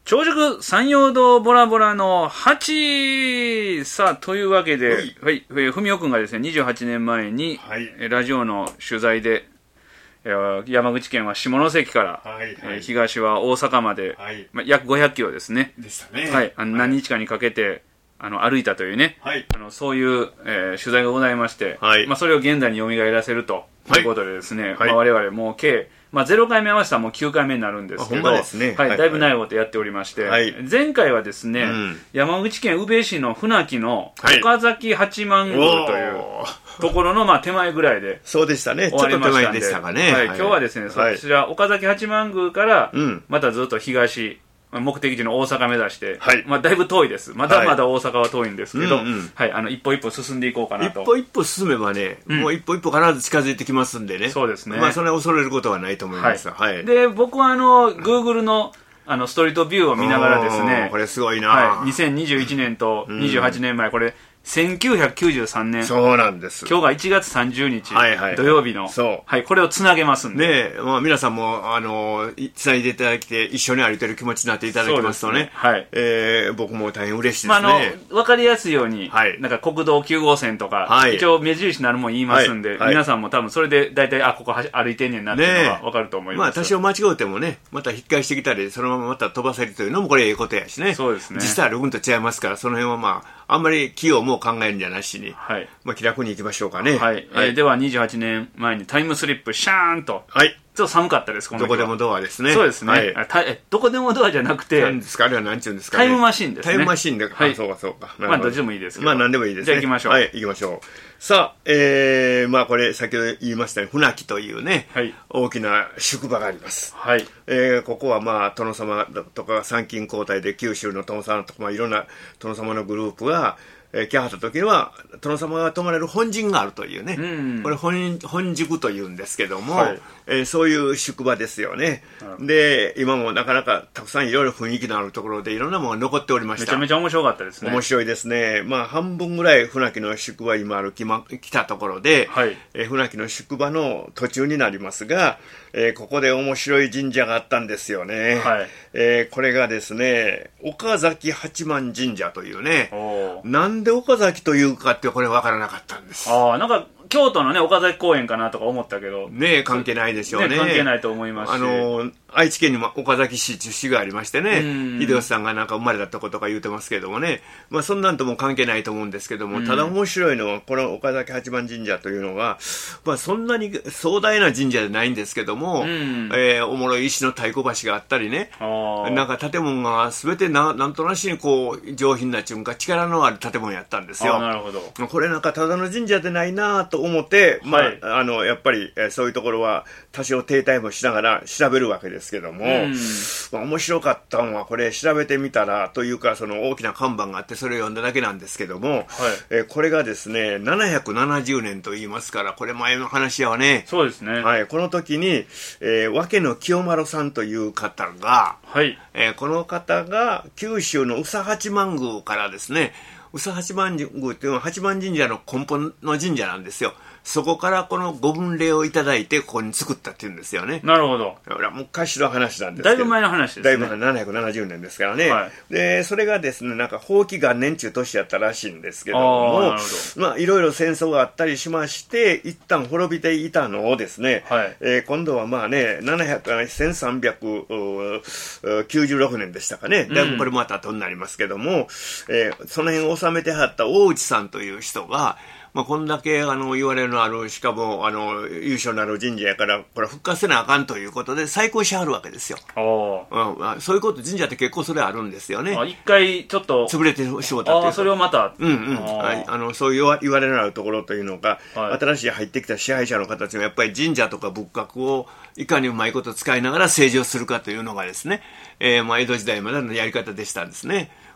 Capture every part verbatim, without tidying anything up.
長熟山陽道ボラボラのはち、さあ、というわけで、はい、はい、ふみおくんがですね、にじゅうはちねんまえに、はい、ラジオの取材で、山口県は下関から、はいはい、東は大阪まで、はい、まあ、約ごひゃくキロですね。 でしたね。 はい、あの何日かにかけて、あの歩いたというね、はい、あのそういう、えー、取材がございまして、はい、まあ、それを現代に蘇らせるということでですね、はい、まあ、我々もう計、まあ、ゼロかいめ合わせたらもうきゅうかいめになるんですけど、ですね、はいはい、だいぶ長いことやっておりまして、はい、前回はですね、うん、山口県宇部市の船木の岡崎八幡宮というところのまあ手前ぐらいでそうでしたね、ちょっと手前でしたかね、 はい、今日はですね、はい、そちら岡崎八幡宮からまたずっと東、目的地の大阪目指して、はい、まあ、だいぶ遠いです。まだまだ大阪は遠いんですけど、はい、うんうん、はい、あの一歩一歩進んでいこうかなと。 一歩一歩進めばね、うん、もう一歩一歩必ず近づいてきますんでね。 そうですね。 まあ、それは恐れることはないと思いますが、はいはい、 で、僕はあの Google のあのストリートビューを見ながらですね、 これすごいな、 はい、にせんにじゅういちねんとにじゅうはちねんまえ、これせんきゅうひゃくきゅうじゅうさんねん、 そうなんです。 今日がいちがつさんじゅうにち、はいはい、土曜日の、そう、はい、これをつなげますんで、 ね、まあ、皆さんもあのつないでいただいて一緒に歩いてる気持ちになっていただきますとね、はい、えー、僕も大変嬉しいですね。 まあ、あの分かりやすいように、はい、なんか国道きゅうごうせんとか、はい、一応目印になるもん言いますんで、はいはい、皆さんも多分それで大体あここ歩いてんねんなっていうのが分かると思います。 ね、まあ、多少間違うてもね、また引き返してきたりそのまままた飛ばせるというのもこれいいことやしね。 そうですね。 実際はうんと違いますから、その辺はまああんまり器用も考えるんじゃなしに、はい、まあ、気楽に行きましょうかね。 はい、はい、えー、ではにじゅうはちねんまえにタイムスリップシャーンと、はい、ちょっと寒かったです。このどこでもドアですね。 そうですね、はい、あたえどこでもドアじゃなくて、 何ですか、あれは何ちゅうんですか、ね、 タイムマシンですね。 タイムマシンで、 はい、 あ、そうかそうか、 まあどっちでもいいですけど、 まあ何でもいいですね。 じゃあ行きましょう。 はい、行きましょう。さあ、えー、まあこれ先ほど言いましたように船木というね、はい、大きな宿場があります。はい、えー、ここはまあ殿様とか参勤交代で九州の殿様とか、まあ、いろんな殿様のグループがえー、来はった時には殿様が泊まれる本陣があるというね、うんうん、これ 本, 本宿というんですけども、はい、えー、そういう宿場ですよね、うん、で今もなかなかたくさんいろいろ雰囲気のあるところでいろんなものが残っておりました。 めちゃめちゃ面白かったですね。 面白いですね。まあ半分ぐらい船木の宿場今歩き、ま、来たところで、はい、えー、船木の宿場の途中になりますが、えー、ここで面白い神社があったんですよね、はい、えー、これがですね岡崎八幡神社というね、なんで岡崎というかってこれ分からなかったんです。 ああ、なんか京都のね岡崎公園かなとか思ったけどねえ、関係ないでしょうね。 ね、関係ないと思いますし、 あの愛知県にも岡崎市という市がありましてね、秀吉さんがなんか生まれたとことか言うてますけどもね、まあそんなんとも関係ないと思うんですけども、ただ面白いのはこの岡崎八幡神社というのが、まあそんなに壮大な神社じゃないんですけども、えー、おもろい石の太鼓橋があったりね、なんか建物が全て な, なんとなしにこう上品なっていうか力のある建物やったんですよ。 あ、なるほど。これなんかただの神社でないなと思って、まあ、はい、あのやっぱり、えー、そういうところは多少停滞もしながら調べるわけですけども、まあ、面白かったのはこれ調べてみたらというか、その大きな看板があってそれを読んだだけなんですけども、はい、えー、これがですねななひゃくななじゅうねんと言いますから、これ前の話やわね。 そうですね、 はい、この時に、えー、訳野清丸さんという方が、はい、えー、この方が九州の宇佐八幡宮からですね、宇佐八幡宮っていうのは八幡神社の根本の神社なんですよ。そこからこのご分霊をいただいてここに作ったっていうんですよね。 なるほど。 昔の話なんですけど、 だいぶ前の話ですね。 だいぶ前、ななひゃくななじゅうねんですからね、はい、でそれがですねなんか宝亀元年中年やったらしいんですけども、まあいろいろ戦争があったりしまして一旦滅びていたのをですね、はい、えー、今度はまあねせんさんびゃくきゅうじゅうろくねんでしたかね、だいぶこれまた後になりますけども、うん、えー、その辺を治めてはった大内さんという人が、まあ、こんだけあの言われるのある、しかもあの優勝のある神社やからこれ復活せなあかんということで再興しはるわけですよ。うん、そういうこと神社って結構それあるんですよね。 あ、一回ちょっと潰れてしもたっていう。 あ、それをまた、 うんうん、ああのそういう言われのあるところというのが、はい、新しい入ってきた支配者の形がやっぱり神社とか仏閣をいかにうまいこと使いながら政治をするかというのがですね、えーまあ、江戸時代までのやり方でしたんですね。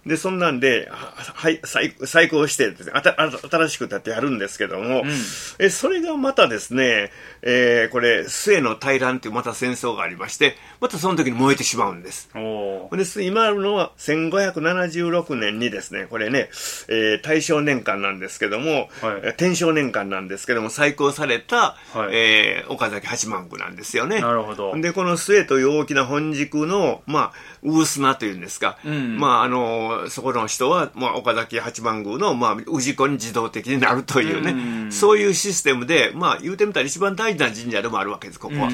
でそんなんで、はい、再再興してですね、あた新しく建てやるんですけども、うん、えそれがまたですね、えー、これ末の大乱というまた戦争がありまして、またその時に燃えてしまうんです。おです今あるのはせんごひゃくななじゅうろくねんにですね、これね、えー、大正年間なんですけども、はい、天正年間なんですけども再興された、はい、えー、岡崎八幡宮なんですよね。 なるほど。 でこの末という大きな本軸のまあウースナというんですか、うん、まああのそこの人は、まあ、岡崎八幡宮の、まあ、氏子に自動的になるというね、うん、そういうシステムで、まあ、言うてみたら一番大事な神社でもあるわけです、ここは。うん、うん、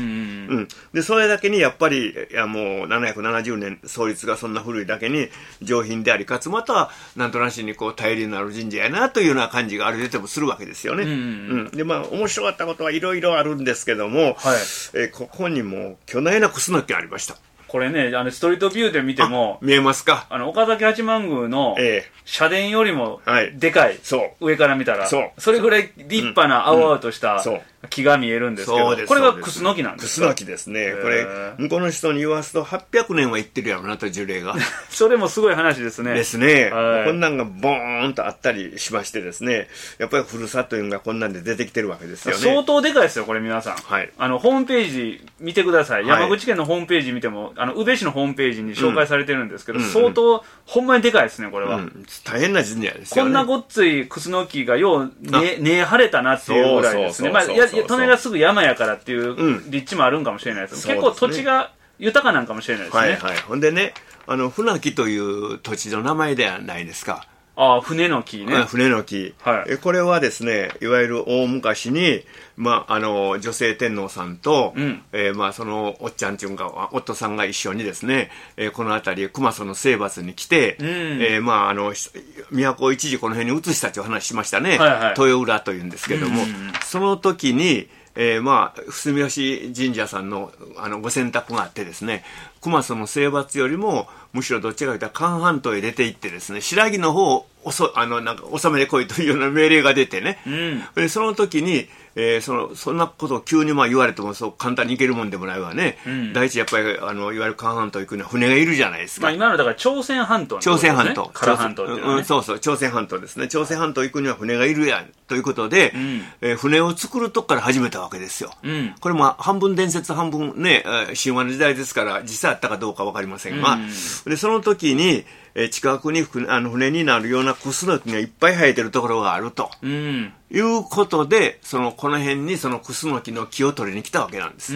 でそれだけにやっぱりいやもうななひゃくななじゅうねん創立がそんな古いだけに上品であり、かつまたなんとなしにこう頼りになる神社やなというような感じがあるでもするわけですよね。うん、うん、でまあ面白かったことはいろいろあるんですけども、はい、えここにも巨大なクスノキがありました。 これね、あのストリートビューで見ても見えますか。 あの岡崎八幡宮の社殿よりもでかい、はい、上から見たら そ, それぐらい立派な青々とした木が見えるんですけど、うんうん、これがクスノキなんですか。 クスノキですね。これ向こうの人に言わすとはっぴゃくねんは行ってるやろなと、樹齢がそれもすごい話ですね。 ですね、はい、こんなんがボーンとあったりしましてですね、やっぱり古さというのがこんなんで出てきてるわけですよね。 相当でかいですよこれ。皆さん、はい、あのホームページ見てください。山口県のホームページ見ても、あの宇部市のホームページに紹介されてるんですけど、うん、相当、うん、ほんまにでかいですねこれは、うん、 大変な神社ですよね。 こんなごっついクスノキがよう根、ね、張れたなっていうぐらいですね。まあ隣がすぐ山やからっていう立地もあるんかもしれないです、うん、結構土地が豊かなんかもしれないですね。 はいはい。ほんでね、あの船木という土地の名前ではないですか。 ああ、船の木ね。 船の木、はい、えこれはですね、いわゆる大昔に、まあ、あの女性天皇さんと、うんえーまあ、そのおっちゃんちゅうんか夫さんが一緒にですね、えー、この辺り熊曽の征伐に来て、うんえーまあ、あの都を一時この辺に移したという話しましたね、はいはい、豊浦というんですけども、うんうん、その時にえー、まあ住吉神社さんのあのご選択があってですね、熊曽の征伐よりもむしろどっちかというと韓半島へ出て行ってですね、白木の方をおそあのなんか収めてこいというような命令が出てね、うん、でその時に、えー、そのそんなことを急にまあ言われてもそう簡単に行けるもんでもないわね、うん、第一やっぱりあのいわゆる韓半島行くには船がいるじゃないですか。 まあ、今のだから朝鮮半島、ね、 朝鮮半島唐半島っていうのはね、うん、 そうそう朝鮮半島ですね。朝鮮半島行くには船がいるやんということで、うんえー、船を作るとこから始めたわけですよ、うん、これも半分伝説半分ね神話の時代ですから実際あったかどうか分かりませんが、うん、でその時にえ近くにあの船になるようなクスノキがいっぱい生えてるところがあると、うん、いうことでそのこの辺にそのクスノキの木を取りに来たわけなんです、うん、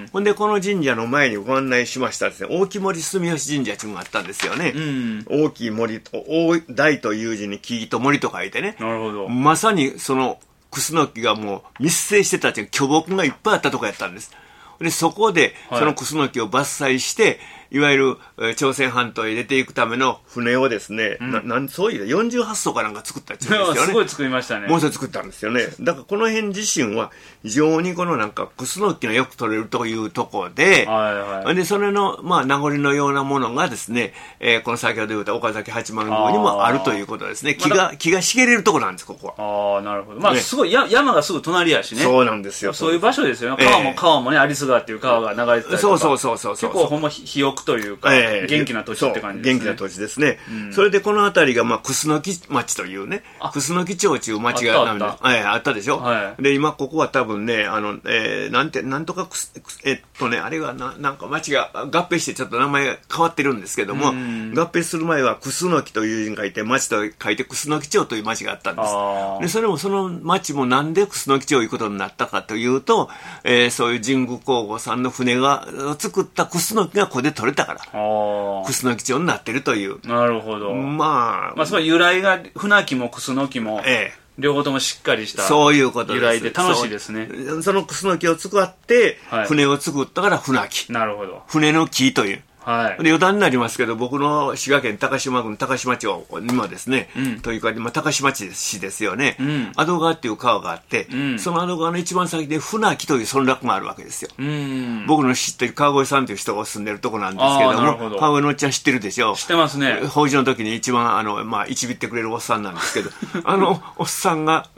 ほんでこの神社の前にご案内しましたですね、大木森住吉神社というのがあったんですよね、うん、大きい森と大大という字に木と森と書いてね、 なるほど、 まさにそのクスノキがもう密生してたという巨木がいっぱいあったところやったんです。でそこでそのクスノキを伐採して、はい、いわゆる、えー、朝鮮半島へ出ていくための船をですね、うん、ななんそういうよんじゅうはっそうかなんか作ったっていうんですよね。 すごい作りましたね。 もう一つ作ったんですよね。だからこの辺自身は非常にこのなんかクスノキがよく取れるというところで、はいはい、でそれのまあ名残のようなものがですね、えー、この先ほど言った岡崎八幡宮にもあるということですね。木が、ま、木が茂れるところなんですここは。ああなるほど。まあ、ね、すごいや山がすぐ隣やしね。 そうなんですよ。 そういう場所ですよね。川も、えー、川もね有栖川っていう川が流れてたりとか。 そうそうそうそうそう。 結構ほんま肥沃というか。えー元気な土地って感じですね。 元気な土地ですね、うん、それでこの辺りが、まあ、楠木町というね、楠木町という町があったあった、えー、あったでしょ、はい、で今ここは多分ねあの、えー、なんてなんとかえっとねあれがななんか町が合併してちょっと名前が変わってるんですけども、うん、合併する前は楠木という字に書いて町と書いて楠木町という町があったんです。でそれもその町もなんで楠木町ということになったかというと、えー、そういう神宮皇后さんの船が作った楠木がここで取れたからクスノキ町になってるという。 なるほど。 まあ、 まあ、その由来が船木もクスノキも、ええ、両方ともしっかりしたそういうことです。 由来で楽しいですね。 そ, そのクスノキを使って、はい、船を作ったから船木。 なるほど。 船の木という。 はい、 で余談になりますけど僕の滋賀県高島郡高島町にもですね、うん、というか、まあ、高島市ですよね、うん、阿戸川っていう川があって、うん、その阿戸川の一番先で船木という村落があるわけですよ、うん、僕の知ってる川越さんという人が住んでるとこなんですけどもど川越のおっちゃん知ってるでしょ。 知ってますね。 法事の時に一番あの、まあ、いちびってくれるおっさんなんですけどあのおっさんが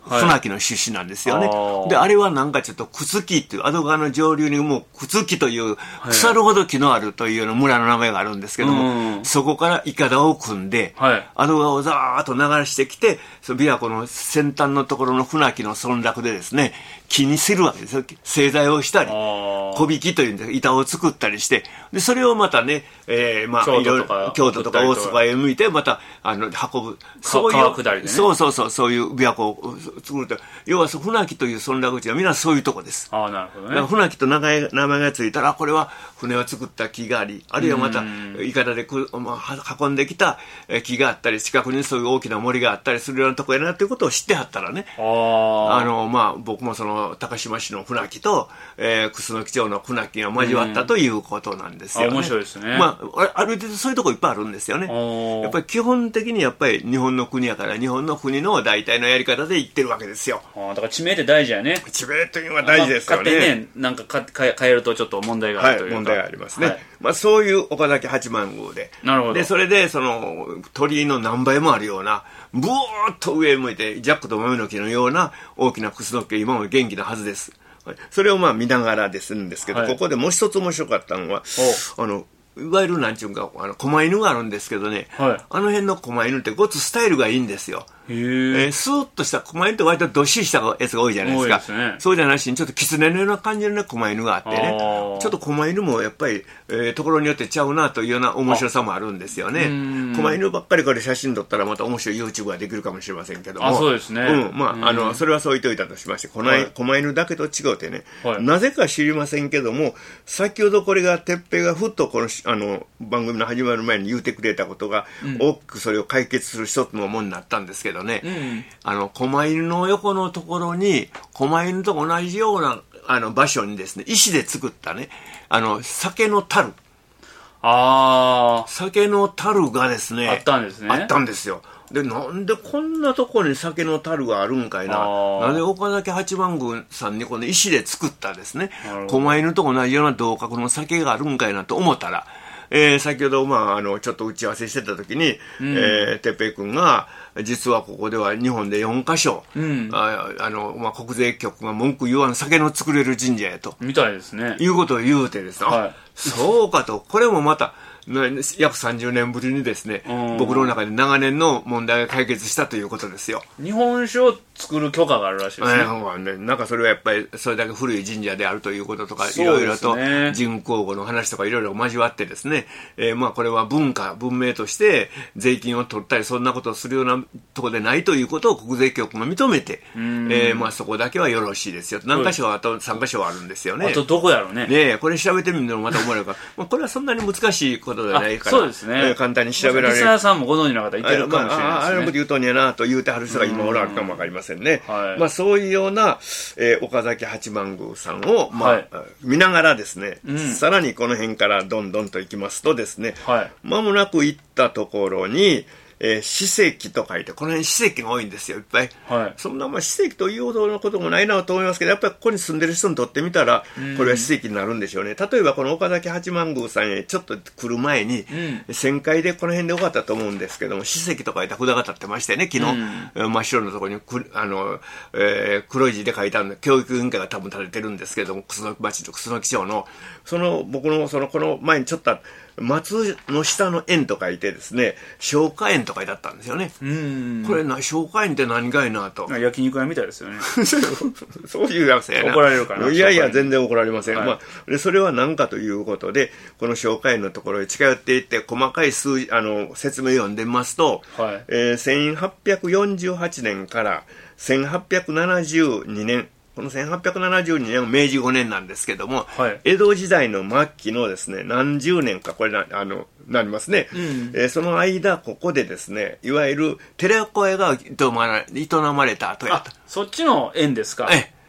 船木の出身なんですよね。はい、で、あれはなんかちょっと朽木っていう、阿戸川の上流にもう朽木という腐るほど木のあるというような村の名前があるんですけども、そこからいかだを組んで、はい、阿戸川をざーっと流してきて、その琵琶湖の先端のところの船木の村落でですね、木にするわけですよ。製材をしたり、小引きというんで板を作ったりして、で、それをまたね、えー、まあ、いろいろ、京都とか大阪へ向いて、また、あの、運ぶ。そういう、 川下りでね。 そうそうそう、そういう琵琶湖を作ると。要は、船木という村落地はみんなそういうとこです。 ああ、なるほどね。 だから船木と名前がついたら、これは船を作った木があり、あるいはまた、いかだでく、まあ、運んできた木があったり、近くにそういう大きな森があったりするようなとこやなということを知ってはったらね。ああの、まあ、僕もその、高島市の船木と、えー、楠木町の船木が交わったということなんですよね。 面白いですね。 まあ、ある程度そういうとこいっぱいあるんですよね。やっぱり基本的にやっぱり日本の国やから日本の国の大体のやり方で言ってるわけですよ。 あだから地名って大事やね。 地名というのは大事ですよね。 勝手にね、なんかかか変えるとちょっと問題があるというか。 はい、問題がありますね。はい、まあそういう岡崎八幡宮で。 なるほど。 で、それでその鳥居の何倍もあるような、ブワーッと上向いてジャックと豆の木のような大きなクスノキ今も元気なはずです。それをまあ見ながらでするんですけど、はい、ここでもう一つ面白かったのは、あの、いわゆるなんちゅうか、あの、狛犬があるんですけどね、はい、あの辺の狛犬ってごつスタイルがいいんですよ。へー、えー、スーッとした狛犬って割とどっしりしたやつが多いじゃないですか。 多いですね。 そうじゃなしにちょっと狐のような感じの狛犬があってね、ちょっと狛犬もやっぱり、えー、ところによってちゃうなというような面白さもあるんですよね。狛犬ばっかりこれ写真撮ったらまた面白い YouTube ができるかもしれませんけども。 あ、そうですね。 うん、まあ、あの、それはそう言っておいたとしまして、狛、はい、犬だけと違うてね、はい、なぜか知りませんけども、先ほどこれが哲平がふっとこの、あの、番組の始まる前に言うてくれたことが、うん、大きくそれを解決する一つのものになったんですけどね、うん、あの、狛犬の横のところに、狛犬と同じような、あの、場所にですね、石で作ったね、あの、酒の樽。 ああ。 酒の樽がですね、 あったんですね。 あったんですよ。で、なんでこんなところに酒の樽があるんかいな。なんで岡崎八幡宮さんにこの石で作ったですね、狛犬と同じような同格の酒があるんかいなと思ったら、えー、先ほど、まあ、あの、ちょっと打ち合わせしてた時に、うん、えー、てっぺい君が、実はここでは日本でよんかしょ、うん、あ, あの、まあ、国税局が文句言わん酒の作れる神社やと。 みたいですね。 いうことを言うてですね。はい、そうかと。これもまた、約さんじゅうねんぶりにですね、僕の中で長年の問題が解決したということですよ。 日本酒を作る許可があるらしいですね。えー、なんかそれはやっぱりそれだけ古い神社であるということとか、いろいろと人口語の話とかいろいろ交わってですね、えー、まあこれは文化、文明として税金を取ったりそんなことをするようなところでないということを国税局が認めて、えー、まあそこだけはよろしいですよ。何か所あとさんかしょあるんですよね。 あとどこやろうね。 ねえ、これ調べてみるのもまた思われるから、まあ、これはそんなに難しいことじゃないから、 そうですね、 簡単に調べられる。 リスナーさんもご存知の方いてるかもしれないですね。 あ, あ, あれのこと言うとんやなと言うてはる人が今おられるかもわかりませんね。はい、まあそういうような、えー、岡崎八幡宮さんを、まあ、はい、見ながらですね、うん、さらにこの辺からどんどんと行きますとですね、はい、間もなく行ったところに、えー、史跡と書いて、この辺史跡が多いんですよ、いっぱい。はい、そんな、まあ、史跡というほどのこともないなと思いますけど、やっぱりここに住んでる人にとってみたら、これは史跡になるんでしょうね。例えば、この岡崎八幡宮さんへちょっと来る前に、うん、旋回でこの辺でよかったと思うんですけども、史跡と書いた札が立ってましてね、昨日、うん、真っ白のところにく、あの、えー、黒い字で書いてあるんで、教育委員会が多分立ててるんですけども、楠木町と楠木町の、その、僕の、その、この前にちょっと、松の下の園と書いてですね、松花園と書いてあったんですよね。うんこれな、松花園って何かいなと。 焼肉屋みたいですよね。 そういうやつやな。 怒られるかな。 いやいや、全然怒られません。はい、まあ、でそれは何かということで、この松花園のところへ近寄っていって、細かい数字、あの、説明を読んでみますと、はい、えー、せんはっぴゃくよんじゅうはちねんからせんはっぴゃくななじゅうにねん、このせんはっぴゃくななじゅうにねんは明治ごねんなんですけども、はい、江戸時代の末期のですね、何十年か、これな、あの、なりますね、うんえー。その間、ここでですね、いわゆる寺子屋が営まれた後やと。 あ、そっちの園ですか。 え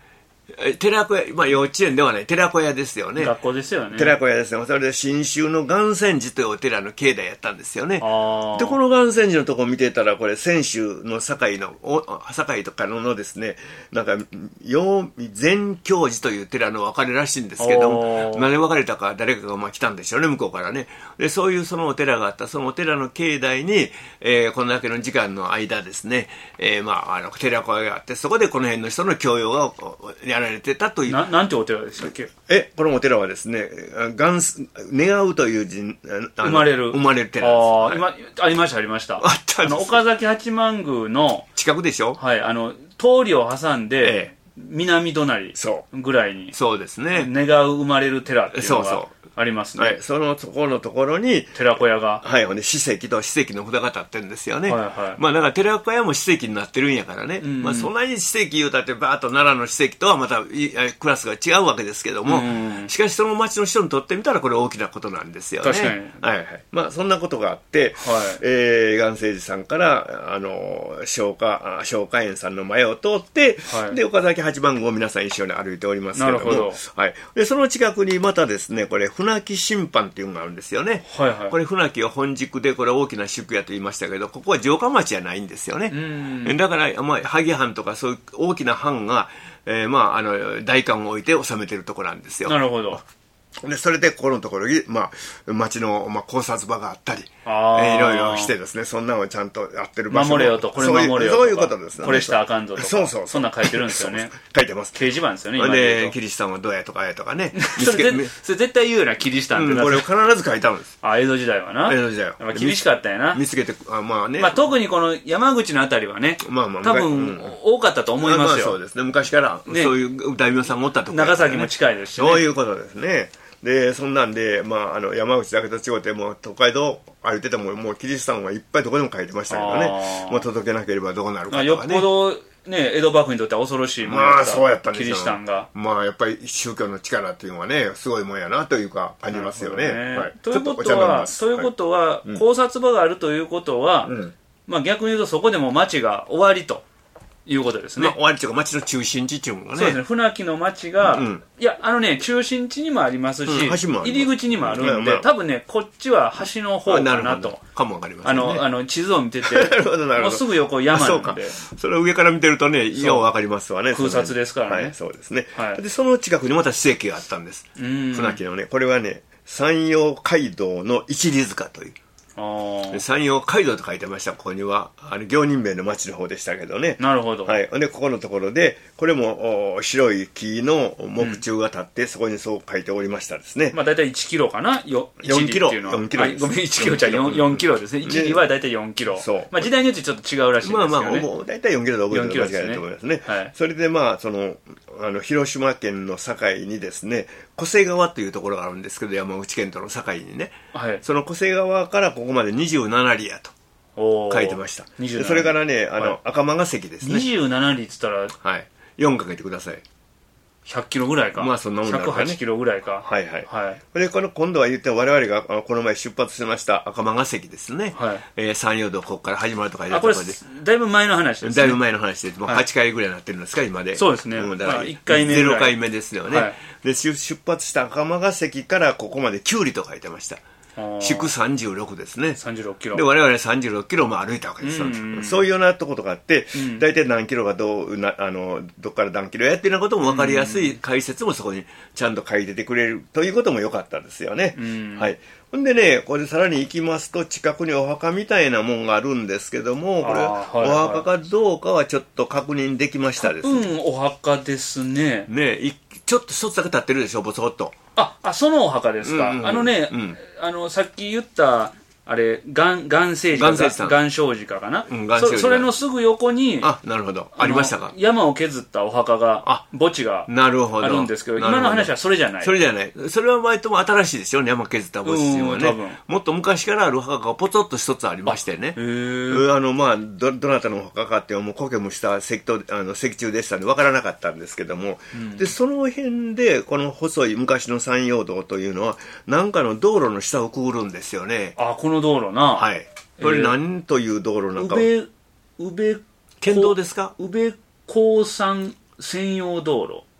寺子屋、まあ幼稚園ではない、寺子屋ですよね。 学校ですよね。 寺子屋ですね。それで信州の岩泉寺というお寺の境内やったんですよね。で、この岩泉寺のとこ見てたら、これ、泉州の堺の、堺とかのですね、なんか、全教寺という寺の別れらしいんですけども、何で別れたか誰かがまあ来たんでしょうね、向こうからね。で、そういうそのお寺があった、そのお寺の境内に、えー、このだけの時間の間ですね、えー、まあ、あの、寺子屋があって、そこでこの辺の人の教養がやられてたという。 な、なんてお寺でしたっけ？ え、このお寺はですね、願願うという字、 生まれる。 生まれる寺です。 あ、はい、今、ありました、ありました。あったんです。あの、岡崎八幡宮の、 近くでしょ？ はい、あの、通りを挟んで、ええ、南隣ぐらいに、 そうですね。 願う生まれる寺っていうのがありますね。 はい、そのところのところに寺子屋が、 はい、ほんで史跡と史跡の札が立ってるんですよね。 はいはい、 まあだから寺子屋も史跡になってるんやからね。うんうん、まあそんなに史跡言うたってバーッと奈良の史跡とはまたクラスが違うわけですけども、うんうん、しかしその町の人にとってみたらこれ大きなことなんですよね。 確かに。 はいはい。まあそんなことがあって、はい、えー、岩清寺さんからあの松花松花園さんの前を通って、はい、で岡崎八幡宮を皆さん一緒に歩いておりますけども、なるほど、はい、でその近くにまたですね、これ船木審判っていうのがあるんですよね。はいはい、これ船木は本宿でこれ大きな宿屋と言いましたけど、ここは城下町じゃないんですよね。うん、だから、まあ、萩藩とかそういう大きな藩が、えー、まああの代官を置いて治めてるところなんですよ。 なるほど。 でそれでここのところに、まあ、町の、まあ、考察場があったり、あ、えー、いろいろしてですね、そんなのをちゃんとやってる場所も守れよと、これ守れよとか、 そういうことですね。 これしたらあかんぞとか、 そうそうそう、 そんなん書いてるんですよね。 書いてます。 掲示板ですよね、今で。で、キリシタンはどうやとかやとかね。 それそれ絶対言うよな、キリシタンって、 うん、これ必ず書いてあるんです。 あ、江戸時代はな。 江戸時代は。 まあ、厳しかったんやな。 見つけて、あ、まあね。 まあ特にこの山口のあたりはね、まあまあ、多分、うん、多かったと思いますよ。 まあそうですね、昔から、ね、そういう大名さんがおったとか、ね。 長崎も近いですしね。 そういうことですね。でそんなんで、まあ、あの山口だけと違ってもう東海道歩いててももうキリシタンはいっぱいどこでも書いてましたけどね、もう届けなければどうなるかとかね。 よっぽど、ね、江戸幕府にとっては恐ろしいものだった、まあ、キリシタンが。 まあやっぱり宗教の力っていうのはねすごいもんやなというか感じますよね。ね、はい、 ということは、ということは、はい、考察場があるということは、うん、まあ、逆に言うとそこでも町が終わりと。いうことですね。 まあ、終わりというか町の中心地っていうのがね。 そうですね。船木の町が、うん、いや、あのね、中心地にもありますし、うん、入り口にもあるんで、まあ、多分ね、こっちは橋の方かなと。 かもわかりますね。 あの、あの、地図を見てて、なるほどなるほど、もうすぐ横山なんで。そうか。 それを上から見てるとね、ようわかりますわね。 空撮ですからね。 はい、そうですね。はい、で、その近くにまた史跡があったんです。船木のね、これはね、山陽街道の一里塚という。山陽街道と書いてました。ここにはあの行人名の町の方でしたけどね。 なるほど。 はい。でここのところでこれも白い木の木柱が立って、うん、そこにそう書いておりましたですね。 まあ大体いちキロかな。よよんキロ。 よんキロ。ごめんいちキロじゃよん、よんキロですね。いち里は大体よんキロ。そう。まあ時代によってちょっと違うらしいですけどね。まあまあもう大体よんキロで覚えてる間違いないと思いますね。はい。それでまあそのあの広島県の境にですね、巨瀬川というところがあるんですけど、山口県との境にね、はい、その巨瀬川からここまでにじゅうなな里やと書いてました。それからね、あの、はい、赤間ヶ関ですね。 にじゅうなな里っつったら、 はい、よんかけてください。 ひゃっキロぐらいか。 まあそんなもんだね。 ひゃくはちキロぐらいか。 はいはい。はい、でこの今度は言って我々がこの前出発しました赤間ヶ関ですね。はい。えー、山陽道ここから始まるとかいうところで。 だいぶ前の話ですね。 だいぶ前の話で、もうはちかいぐらいになってるんですか、はい、今で。 そうですね。 うん、だから、 まあ、いっかいめぐらい。 ゼロかいめですよね。はい、で出発した赤間ヶ関からここまできゅう里と書いてました。祝さんじゅうろくですね。 さんじゅうろくキロ。 で、我々さんじゅうろくキロも歩いたわけですよ。うんうん、そういうようなとことがあって、大体、うん、何キロがどうな、あの、どっから何キロやっていうようなことも分かりやすい解説もそこにちゃんと書いててくれるということも良かったですよね。うん、はい。ほんでね、これさらに行きますと、近くにお墓みたいなもんがあるんですけども、これ、はいはい、お墓かどうかはちょっと確認できましたですね。 うん、お墓ですね。 ね、ちょっと一つだけ立ってるでしょ、ぼそっと。 あ、あ、そのお墓ですか。うんうん、あのね、うん、あの、さっき言った、あれ、がん、がん聖寺か、がん正寺かかな、うん、そ。それのすぐ横に、 あ、なるほど。ありましたか。 山を削ったお墓が、墓地があるんですけど、今の話はそれじゃない。 それじゃない。それは割とも新しいですよね、山削った墓地はね。もっと昔からあるお墓がポツッと一つありましてね。あ, あの、まあど、どなたのお墓かっていうのも苔もした石とあの石柱でしたんで分からなかったんですけども、うん、で、その辺で、この細い昔の山陽道というのは、なんかの道路の下をくぐるんですよね。 あ、この道路な。 はい。これ何という道路なんか。 宇部、宇部、 県道ですか？ 宇部鉱山専用道路。 あ、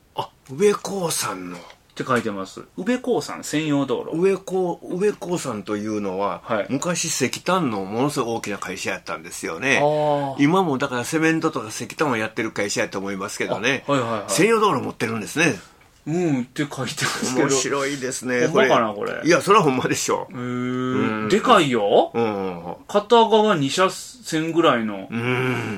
宇部興産のって書いてます。宇部興産専用道路。 宇部興宇部興産というのは、はい、昔石炭のものすごい大きな会社やったんですよね。今もだからセメントとか石炭をやってる会社やと思いますけどね、はいはいはい、専用道路持ってるんですね。 うんって書いてますけど。 面白いですね。 ほんまかなこれ。 いやそれはほんまでしょ。 へー、でかいよ、うん、片側に車線ぐらいの、うん、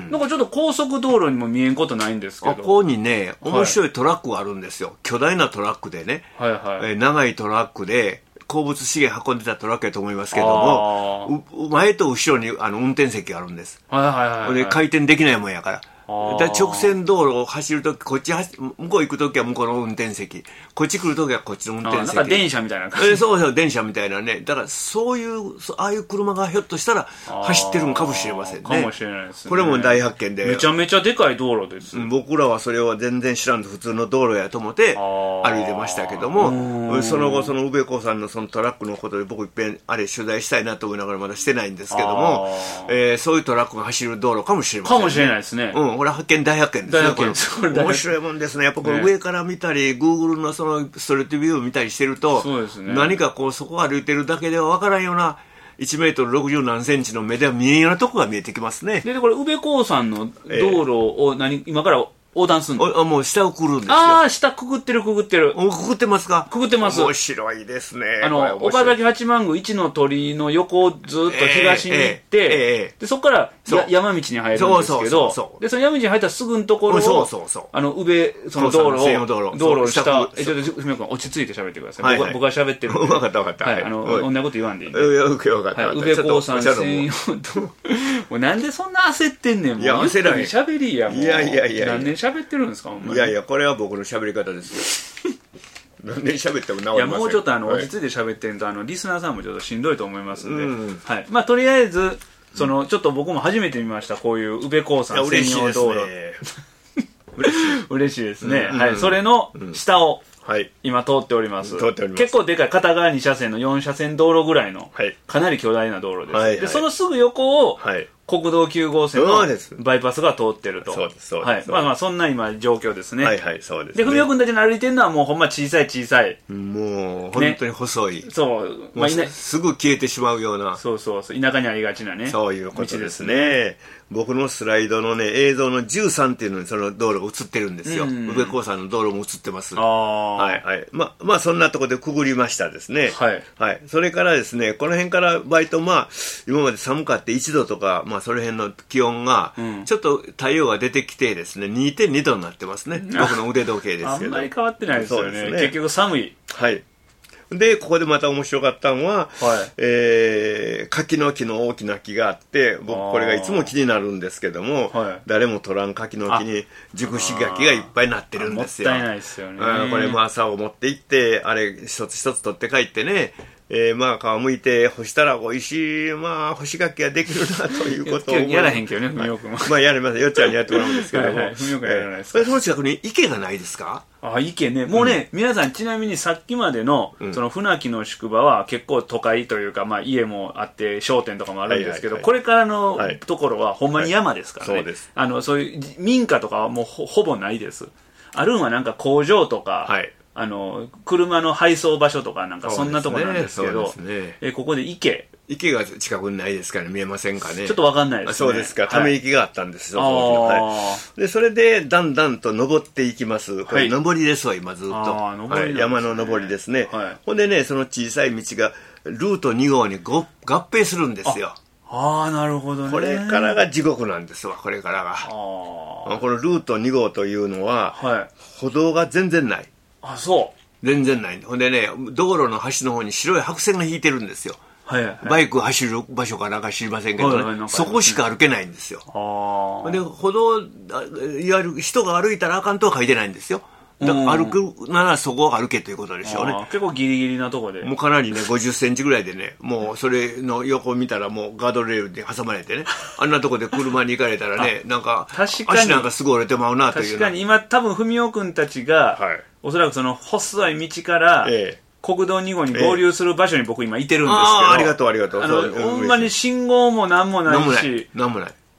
なんかちょっと高速道路にも見えんことないんですけど、 ここにね面白いトラックがあるんですよ、はい、巨大なトラックでね、はいはい、えー、長いトラックで鉱物資源運んでたトラックやと思いますけども、前と後ろにあの運転席があるんです、はいはいはいはい、で回転できないもんやから、だ直線道路を走るとき、こっち向こう行くときは向こうの運転席、こっち来るときはこっちの運転席。 なんか電車みたいな感じ。 えそうそう、電車みたいなね。だからそういう、ああいう車がひょっとしたら走ってるのかもしれませんね。 かもしれないですね。 これも大発見で。 めちゃめちゃでかい道路です。 僕らはそれを全然知らんと普通の道路やと思って歩いてましたけども、その後その宇部興産のそのトラックのことで僕いっぺんあれ取材したいなと思いながらまだしてないんですけども、えー、そういうトラックが走る道路かもしれません、ね。 かもしれないですね。 うん、これは発見大発見。 大発見。 面白いもんですね。やっぱこれ上から見たり、ね、Google のそのストリートビューを見たりしてると、そうですね、何かこうそこを歩いてるだけでは分からんような、いちメートルろくじゅう何センチの目では見えんようなとこが見えてきますね。 で、これ宇部興産の道路を何、えー、今から横断するの？ あ、もう下をくるんですよ。 ああ、下くぐってるくぐってる。 くぐってますか？ くぐってます。 面白いですね。 あの、岡崎八幡宮一の鳥の横をずっと東に行って、えーえーえー、でそこからや山道に入るんですけど、で、その山道に入ったらすぐのところを、そうそうそう、あの、宇部、その道路を、道路、道路を下、え、ちょっと、ふみおくん落ち着いて喋ってください。はいはい、僕は喋ってるんで。 分かった分かった。 はい、あの、こんなこと言わんでいいんで。 いや、分かった。 宇部興産専用道路。もうなんでそんな焦ってんねん、もう。いや、焦らへん。喋りや、もう。いやいやいや。何年喋ってるんですか、 いやいや、これは僕の喋り方ですよ。何年喋っても治りません。 いや、もうちょっとあの、落ち着いて喋ってると、あの、リスナーさんもちょっとしんどいと思いますんで。うん、はい。まあ、とりあえず、その、ちょっと僕も初めて見ました、こういう宇部興産専用道路。嬉しい。嬉しいですね。はい。それの下を、はい、今通っております。通っております。結構でかい片側に車線のよん車線道路ぐらいの、はい、かなり巨大な道路です。はいはい、で、そのすぐ横を、はい、国道きゅう号線のバイパスが通ってると。そうです、そうです。はい。まあまあ、そんな今状況ですね。はいはい、そうです、ね。で、ふみおくんたちの歩いてるのはもうほんま小さい小さい。 もう、本当に細い。ね、そう。まあ、すぐ消えてしまうような。 そうそうそう。田舎にありがちなね。 そういうことですね。僕のスライドのね、映像のじゅうさんっていうのにその道路が映ってるんですよ。宇部興産の道路も映ってます。ああ。はいはい。まあ、まあ、そんなところでくぐりましたですね。はい。はい。それからですね、この辺から割とまあ、今まで寒かっていちどとか、まあ、その辺の気温が、ちょっと太陽が出てきてですね、にてんにどになってますね。僕の腕時計ですけど。 あんまり変わってないですよね。ね、結局寒い。 はい。で、ここでまた面白かったのは、はい、えー、柿の木の大きな木があって、僕これがいつも気になるんですけども、はい、誰も取らん柿の木に熟し柿がいっぱいなってるんですよ。 もったいないですよね。 これも朝を持って行って、あれ一つ一つ取って帰ってね、えー、まあ皮むいて干したら美味しい、まあ干し柿ができるなということをやらへんけどね、ふみおくんは。 まあやります。よっちゃんにやってもらうんですけども。 はいはい、ふみおくんやらないですか。えー、その近くに池がないですか？ あ、池ね。もうね、うん、皆さんちなみにさっきまでの、うん、その船木の宿場は結構都会というか、まあ家もあって商店とかもあるんですけど、はいはいはい、これからのところはほんまに山ですからね。はい、そうです。あの、そういう民家とかはもう ほ, ほぼないです。あるんはなんか工場とか、はい、あの車の配送場所とかなんかそんなとこなんですけど、そうですね、ね、えここで池池が近くにないですから見えませんかね。 ちょっとわかんないですね。 そうですか。ため池があったんですよ。はいはい、でそれでだんだんと登っていきます。これ上りですわ今ずっと、はい、山の上りですね、はい、ほんでねその小さい道がルートに号にご合併するんですよ。 ああ、なるほどね。 これからが地獄なんですわ、これからが。あこのルートに号というのは、はい、歩道が全然ない。 あ、そう。 全然ない。ほんでね、道路の端の方に白い白線が引いてるんですよ。はいはい、バイク走る場所かなんか知りませんけどね、はいはい、そこしか歩けないんですよ。あで、歩道、いわゆる人が歩いたらあかんとは書いてないんですよ。だから歩くならそこを歩けということでしょうね。 結構ギリギリなとこで。 もうかなりね、ごじゅっセンチぐらいでね、もうそれの横を見たらもうガードレールで挟まれてね、あんなとこで車に行かれたらね、なんか、足なんかすぐ折れてまうなという。 確かに今多分文雄くんたちが、はい、おそらくその細い道から、ええ国道に号に合流する場所に僕今いてるんですけど、ええ、 ああ、ありがとうありがとう。 あの、ほんまに信号もなんもないし、 なんもない。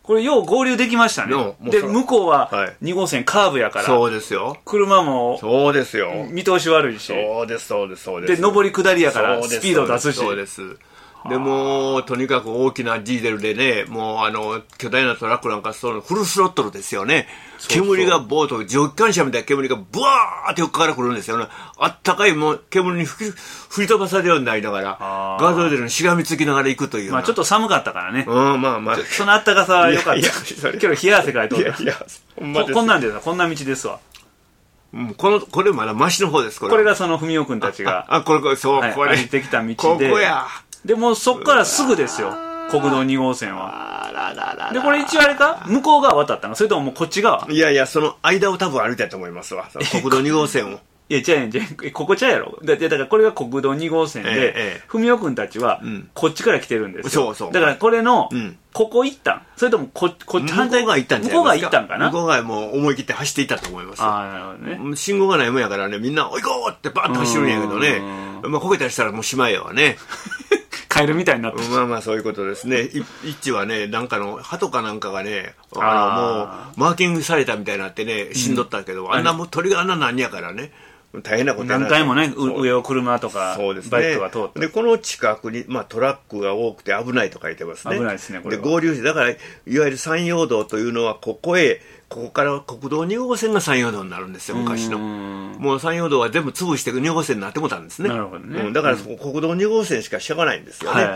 これよう合流できましたね。で、向こうはに号線カーブやから。 そうですよ。 車も。 そうですよ。 見通し悪いし。 そうです、そうです、そうです。 で、上り下りやからスピード出すし。 そうです。でもうとにかく大きなディーゼルでね、もうあの巨大なトラックなんかそのフルスロットルですよね。煙がボート蒸気機関車みたいな煙がブワーって横から来るんですよね。あったかいもう煙に吹き吹り飛ばされるようになりながらガードレールにしがみつきながら行くという。 まあちょっと寒かったからね。 うん、まあまあそのあったかさは良かった。いやいやけど冷や汗かいとった。いやいやほんまです。こんなんですこんな道ですわ。 うん、このこれまだマシの方です。 これこれがその文雄君たちがああこれこれそう、はい、これ歩いてきた道でここや。 でもうそっからすぐですよ国道に号線は。でこれ一応あれか向こう側渡ったのそれとももうこっち側。 いやいやその間を多分歩いたと思いますわ国道に号線を。 いや違うやん違うここちゃうやろ。だ, だからこれが国道に号線で、ええ、文雄君たちはこっちから来てるんですよ。 そうそうだからこれの、うん、ここ行ったんそれともここっち反対向こうが行ったんじゃないですか。 向こうが行ったんかな。 向こうがもう思い切って走っていったと思います。 ああなるほどね。 信号がないもんやからねみんな「おい行こう!」ってバーッと走るんやけどねまあこけたりしたらもうしまいやわね。 カエルみたいになってまあまあそういうことですね。一致はねなんかの鳩かなんかがねあのもうマーキングされたみたいになってね死んどったけど、うん、あんなもう鳥があんな何やからね大変なことにな何回もね上を車とかそうです、ね、 バイクが通ってでこの近くに、まあ、トラックが多くて危ないと書いてますね。 危ないですねこれは。 で合流してだからいわゆる山陽道というのはここへここから国道に号線が山陽道になるんですよ昔の。もう山陽道は全部潰してに号線になってもたんですね。 なるほどね、 うん、だから、うん、国道に号線しかしょうがないんですよね、はいはい、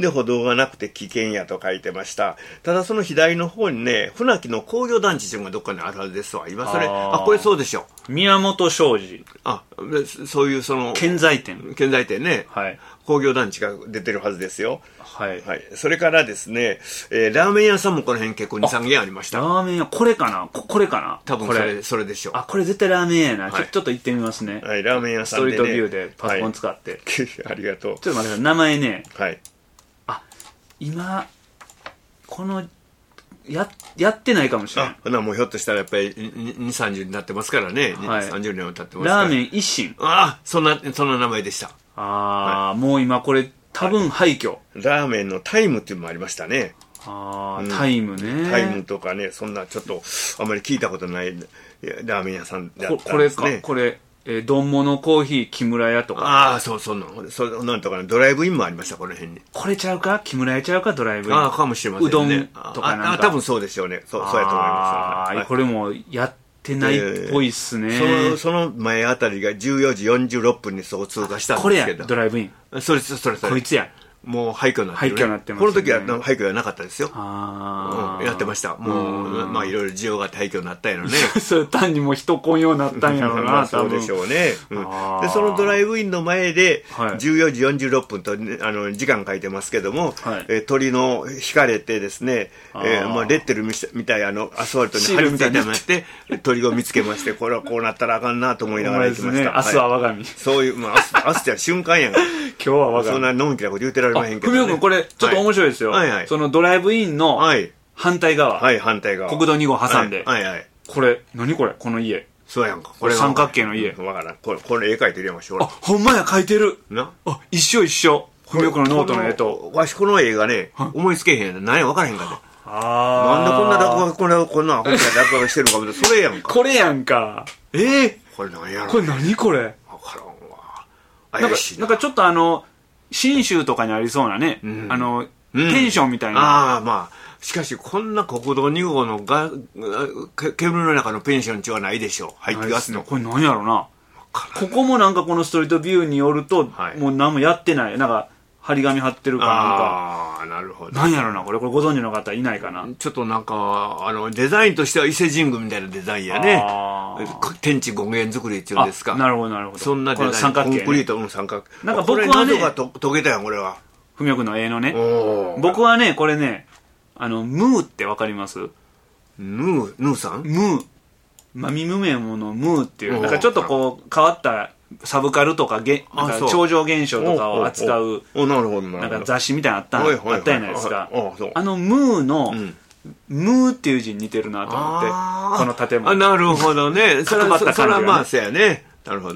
で歩道がなくて危険やと書いてました。ただその左の方にね船木の工業団地というのがどっかにあるはずですわ今それ。ああこれそうでしょ宮本商事。 あそういうその建材店建材店ね、 はい、 工業団地が出てるはずですよ。 はい、 はい、それからですね、えー、ラーメン屋さんもこの辺結構に、さん軒ありました。 ラーメン屋これかな こ, これかな多分それこれそれでしょう。 あこれ絶対ラーメン屋やな、はい、ち, ょちょっと行ってみますね。 はい、ラーメン屋さんで、ね、 ストリートビューでパソコン使って、はい、 ありがとう。 ちょっと待ってください名前ね、 はい、 あ今このや, やってないかもしれない。 あほなもうひょっとしたらやっぱりに、さんじゅうになってますからね、はい、さんじゅうねんは経ってますから。 ラーメン一心。 ああそんなそんな名前でした。 ああ、はい、もう今これ多分廃墟、はい、 ラーメンのタイムっていうのもありましたね。 ああ、うん、タイムね。 タイムとかねそんなちょっとあまり聞いたことないラーメン屋さんだったんですね。 これかこれえー、丼物コーヒー木村屋とか。 ああそうそうそなんとか、ね、ドライブインもありましたこの辺に。 これちゃうか木村屋ちゃうかドライブイン。 ああかもしれませんね。 うどんとかなんか。 ああ多分そうでしょうね。そうそうやと思います。ああ、はい、これもやってないっぽいっすね、 えー、そのその前あたりがじゅうよじよんじゅうろっぷんにそう通過したんですけど。 これやドライブイン。 それそれそれそれこいつや。 もう廃墟になってる、ね、 廃墟になってますね。 この時は廃墟はなかったですよ。 あ、 うん、やってました。もうまあいろいろ需要があって廃墟になったやろね。 それ単にもう人来んようになったんやろうな。まあそうでしょうね、うん、でそのドライブインの前でじゅうよじよんじゅうろっぷんと、ね、あの時間書いてますけども、はい、え鳥の引かれてですね、えーまあ、レッテルみたいあのアスファルトに貼り付いてまして鳥を見つけましてこれはこうなったらあかんなと思いながら行きました。 ね、明日は我が身、はい、 そういう、まあ、明日は瞬間やんか今日は我が身そんなのんきなこと言うてられまへんけど、ね、 文雄君これちょっと面白いですよ、はいはいはい、そのドライブインの反対側、 はい、反対側国道に号挟んで、 はいはいはい、 これ何これこの家。 そうやんかこれ三角形の家。 わからんこれこれ絵描いてるやんわし。 あほんまや描いてるな。あ一緒一緒文雄君のノートの絵と。 わしこの絵がね思いつけへんやん何や分からへんかね。 あなんでこんな落語がこんなこんな本気な落語がしてるのかそれやんかこれやんか。えー、 これ何やろこれ何これ分からんわ。 怪しいな。なんかなんかちょっとあの信州とかにありそうなね、うん、あの、うん、ペンションみたいな。 ああまあしかしこんな国道に号のが煙の中のペンション地はないでしょう。排気ガスの、 ね、これ何やろな。ここもなんかこのストリートビューによると、はい、もう何もやってないなんか張り紙貼ってるかなんか。 ああなるほど。 何やろなこれこれご存知の方いないかな。 ちょっとなんかあのデザインとしては伊勢神宮みたいなデザインやね。天地五元作りっていうんですか。 なるほどなるほど。 そんなデザイン三角形、ね、 コンクリートの三角。 なんか僕はねこれ喉がとげたやんこれは。 文雄君の絵のね。僕はねこれねあのムーってわかります？ ヌーヌーさん？ ムーマミムメモのムーっていうなんかちょっとこう変わったサブカルとかげなんか超常現象とかを扱うなんか雑誌みたいなのあったあったじゃないですか。あのムーの、うん、ムーっていう字に似てるなと思ってこの建物。 あなるほどね。それはそれはまあそうやね。なるほど。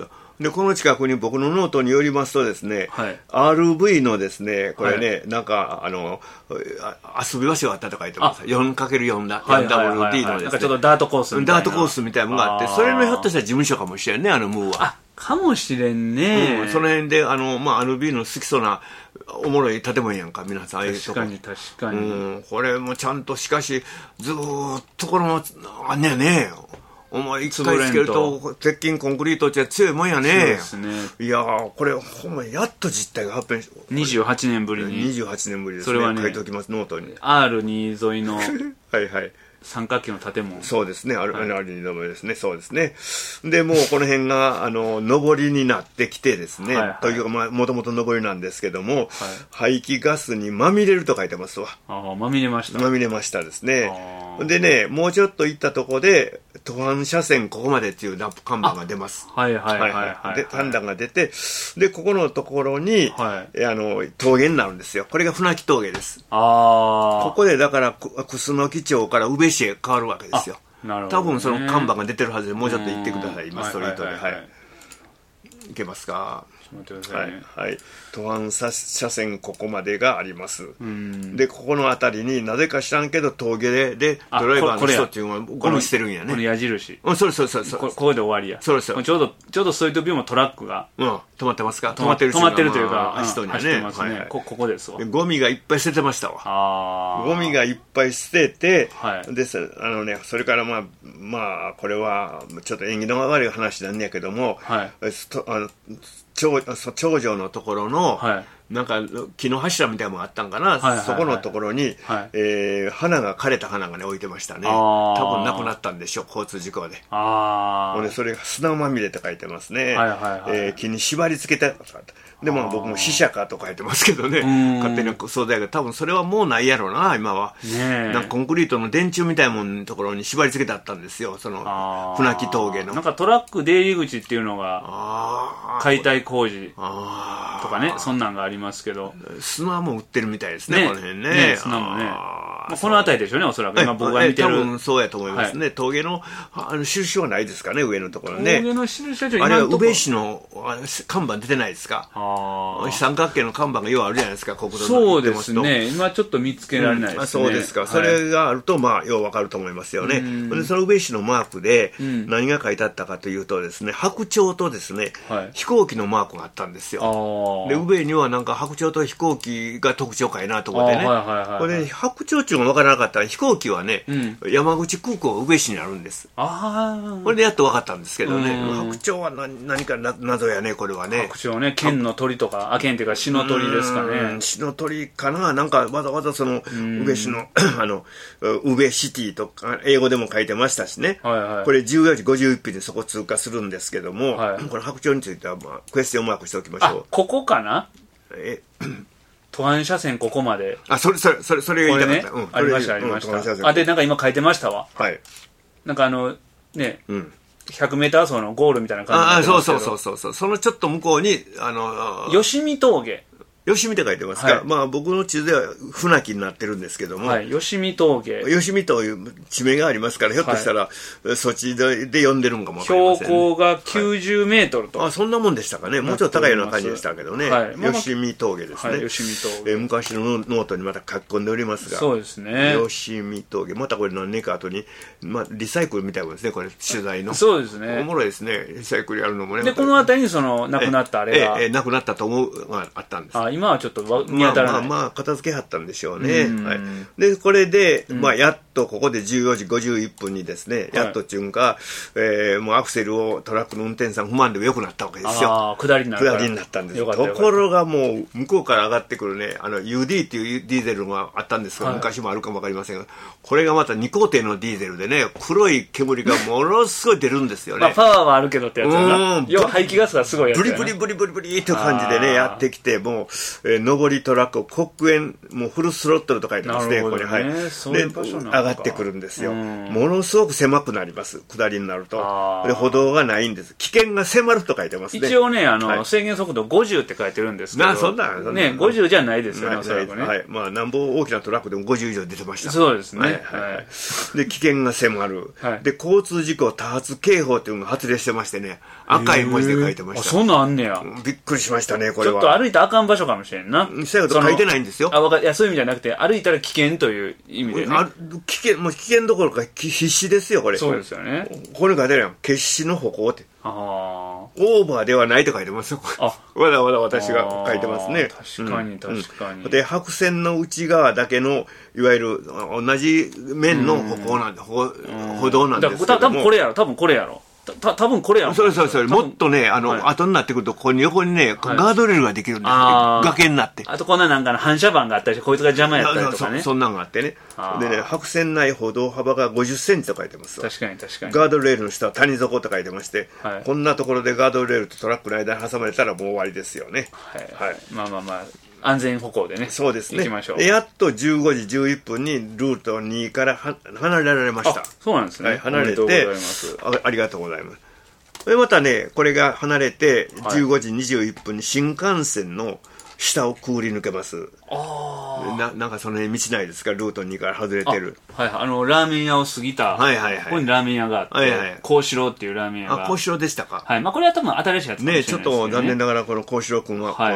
でこの近くに僕のノートによりますとですね、はい、アールブイ のですねこれね、はい、なんかあの遊び場所があったと書いてます。 よんかけるよん だ ダブリューディー のですね、なんかちょっとダートコースみたいなダートコースみたいなのがあって、それのひょっとしたら事務所かもしれんね、あのムーは。 あ、かもしれんね、 うん、その辺であの、まあ、アールビー の好きそうなおもろい建物やんか皆さん。 確かに確かに、うん、 これもちゃんとしかしずーっとこのあんねやね、お前一回つけると鉄筋コンクリートって強いもんやね。そうですね。いやーこれほんまやっと実態が発表しにじゅうはちねんぶりににじゅうはちねんぶりですね。それはね書いておきますノートに。 アールに 沿いのはいはい三角形の建物。 そうですね、ある、はい、あるにのですね、そうですね。でもうこの辺があの上りになってきてですね、はいはい、というかまあもともと上りなんですけども、はい、排気ガスにまみれると書いてますわ。 ああ、まみれました。 まみれましたですね。でね、もうちょっと行ったとこで途半車線ここまでっていう看板が出ます。 はいはいはいはい、はい、 で看板が出て、でここのところに、はい、あの峠になるんですよ。これが船木峠です。ああ。ここでだから楠木町から宇部市へ変わるわけですよ。なるほど、ね、多分その看板が出てるはずで、もうちょっと行ってください。今ストリートで、はい、はいはい、行けますか。 待ってくださいね。 はい、はい、途半車線ここまでがあります。でここの辺りになぜか知らんけど峠ででドライバーの人っていうのはゴミしてるんやね。 この矢印。 うん、それそれそれそれ。 ここで終わりや。 そうですよ。 ちょうどちょうどそういう時もトラックが、 うん、止まってますか。 止まってる。止まってるというか、 まあ、走っとんやね。 走ってますね。はいはい、こここですわ。 ゴミがいっぱい捨ててましたわ。あゴミがいっぱい捨てて、はい、ですあのね、それからまあまあこれはちょっと縁起の悪い話なんやけども、はい、あの頂, 頂上のところの、はい、なんか木の柱みたいなのがあったんかな、はいはいはい、そこのところに、はい、えー、花が枯れた花がね置いてましたね。多分なくなったんでしょう、交通事故で。あでそれが砂まみれって書いてますね、はいはいはい、えー、木に縛り付けたでも僕も死者かと書いてますけどね、勝手にそうだけど多分それはもうないやろうな今は。ね、なんかコンクリートの電柱みたいなもののところに縛り付けてあったんですよ、その船木峠の。 なんかトラック出入り口っていうのが解体工事とかね、そんなんがありますけど、 砂も売ってるみたいですね、ね、この辺ね。ね、 砂もね、まあ、この辺りでしょうね、おそらく今僕が見てる。 多分そうやと思いますね、はい、峠のあの印はないですかね、上のところね。 峠の印はちょっとあれは宇部市の看板出てないですか。三角形の看板がようあるじゃないですか、国道の。 そうですね、今ちょっと見つけられないですね、 うん、そうですか、はい、それがあるとまあようわかると思いますよね。でその宇部市のマークで何が書いてあったかというとですね、白鳥とですね、はい、飛行機のマークがあったんですよ。で宇部にはなんか白鳥と飛行機が特徴かいなところでね、これ白鳥っていうのが分からなかったら飛行機はね、うん、山口空港宇部市にあるんです。あこれでやっと分かったんですけどね、白鳥は 何, 何か謎やね、これはね。 白鳥ね、剣の鳥とか、あ、剣っていうか死の鳥ですかね。 死の鳥かな、なんかわざわざその宇部市のあの宇部シティとか英語でも書いてましたしね、はいはい、これじゅうよじごじゅういっぷんでそこ通過するんですけども、はい、これ白鳥については、まあ、クエスチョンマークしておきましょう。 あ、ここかな、え途半車線ここまで。 あ、それそれそれそれが言いたかった、 ね、うん、ありましたありました、うん、あでなんか今書いてましたわ。はい。なんかあのね、うん、ひゃくメーター走のゴールみたいな感じになってますけど。ああ、そうそうそうそう、そのちょっと向こうにあの吉見峠。 吉見って書いてますか、はい、まあ僕の地図では船木になってるんですけども、 はい、吉見峠、 吉見という地名がありますから、ひょっとしたら、はい、そっちでで呼んでるんかもわかりませんね。 標高がきゅうじゅうメートルと、 はい、あ、そんなもんでしたかね。もうちょっと高いような感じでしたけどね、はい、吉見峠ですね、はい、吉見峠、えー、昔のノートにまた書き込んでおりますが、 そうですね、 吉見峠、またこれ何年か後に、まあ、リサイクルみたいなもんですね、これ取材の。 そうですね、 おもろいですね、リサイクルやるのもね。 でこの辺りにその亡くなったあれが、 えええ亡くなったと思うがあったんです。 あ、今はちょっと見当たらない。 まあまあ片付けはったんでしょうね。はい、でこれで、まあ、やっとここでじゅうよじごじゅういっぷんにですね、やっとっていうか、えー、もうアクセルをトラックの運転手さん踏まんでもよくなったわけですよ。 あ、下りになる下りになったんですよ。ところがもう向こうから上がってくるね、あの ユーディー っていうディーゼルがあったんですが、はい、昔もあるかもわかりませんが、これがまたにこうていのディーゼルでね、黒い煙がものすごい出るんですよね。 まあ、パワーはあるけどってやつだな。要は排気ガスがすごいやつだな。 ブリブリブリブリブリって感じでねやってきて、もう、えー、上りトラックを黒煙もうフルスロットルと書いてますね。 なるほどね、 これ、はい、 そういう場所なんあ上がってくるんですよ。ものすごく狭くなります、下りになると。で、歩道がないんです。危険が迫ると書いてますね。 一応ね、あの、はい、制限速度ごじゅうって書いてるんですけど。 な、そんな、 ね、ごじゅうじゃないですよね、おそらくね。 はい。まあ、なんぼ大きなトラックでもごじゅう以上出てました。 そうですね。はい。 はい、で、危険が迫る。はい、で、交通事故多発警報っていうのが発令してましてね、赤い文字で書いてました。 あ、そんなんあんねや。 びっくりしましたね、これは。 ちょっと歩いたらあかん場所かもしれんな。 そういうこと書いてないんですよ。 あ、わかいや、そういう意味じゃなくて、歩いたら危険という意味でね。 危険、もう危険どころか必死ですよ、これ。 そうですよね。 これ書いてあるやん。決死の歩行って。ああ。オーバーではないと書いてますよ。あ、わざわざ私が書いてますね。 確かに、確かに。 で、白線の内側だけの、いわゆる同じ面の歩行なんで、歩道なんですけども。 多分これやろ、多分これやろ。た多分これやろ。 そうそうそう。もっとね、あの、はい、後になってくると、ここに横にね、ガードレールができるんですよ。崖になって。 あとこんななんかの反射板があったりして、こいつが邪魔やったりとかね。 そ, そんなんがあってね。でね、白線内歩道幅がごじゅっセンチと書いてます。 確かに確かに。 ガードレールの下は谷底と書いてまして、はい、こんなところでガードレールとトラックの間に挟まれたらもう終わりですよね。 はい。はい。まあまあまあ。安全歩行でね。 そうですね。 行きましょう。 やっとじゅうごじじゅういっぷんにルートにからは離れられました。 そうなんですね。 はい、離れて あ, ありがとうございます。でまたね、これが離れてじゅうごじにじゅういっぷんに新幹線の下をくぐり抜けます。あななんかその辺道ないですか、ルートにから外れてる。 はい、あのラーメン屋を過ぎた、 はいはいはい、 ここにラーメン屋があって、はいはい、幸四郎っていうラーメン屋が。 あ、幸四郎でしたか。 はい、まあこれは多分新しいやつかもしれないですね。 ね、ちょっと残念ながらこの幸四郎君は、 はい、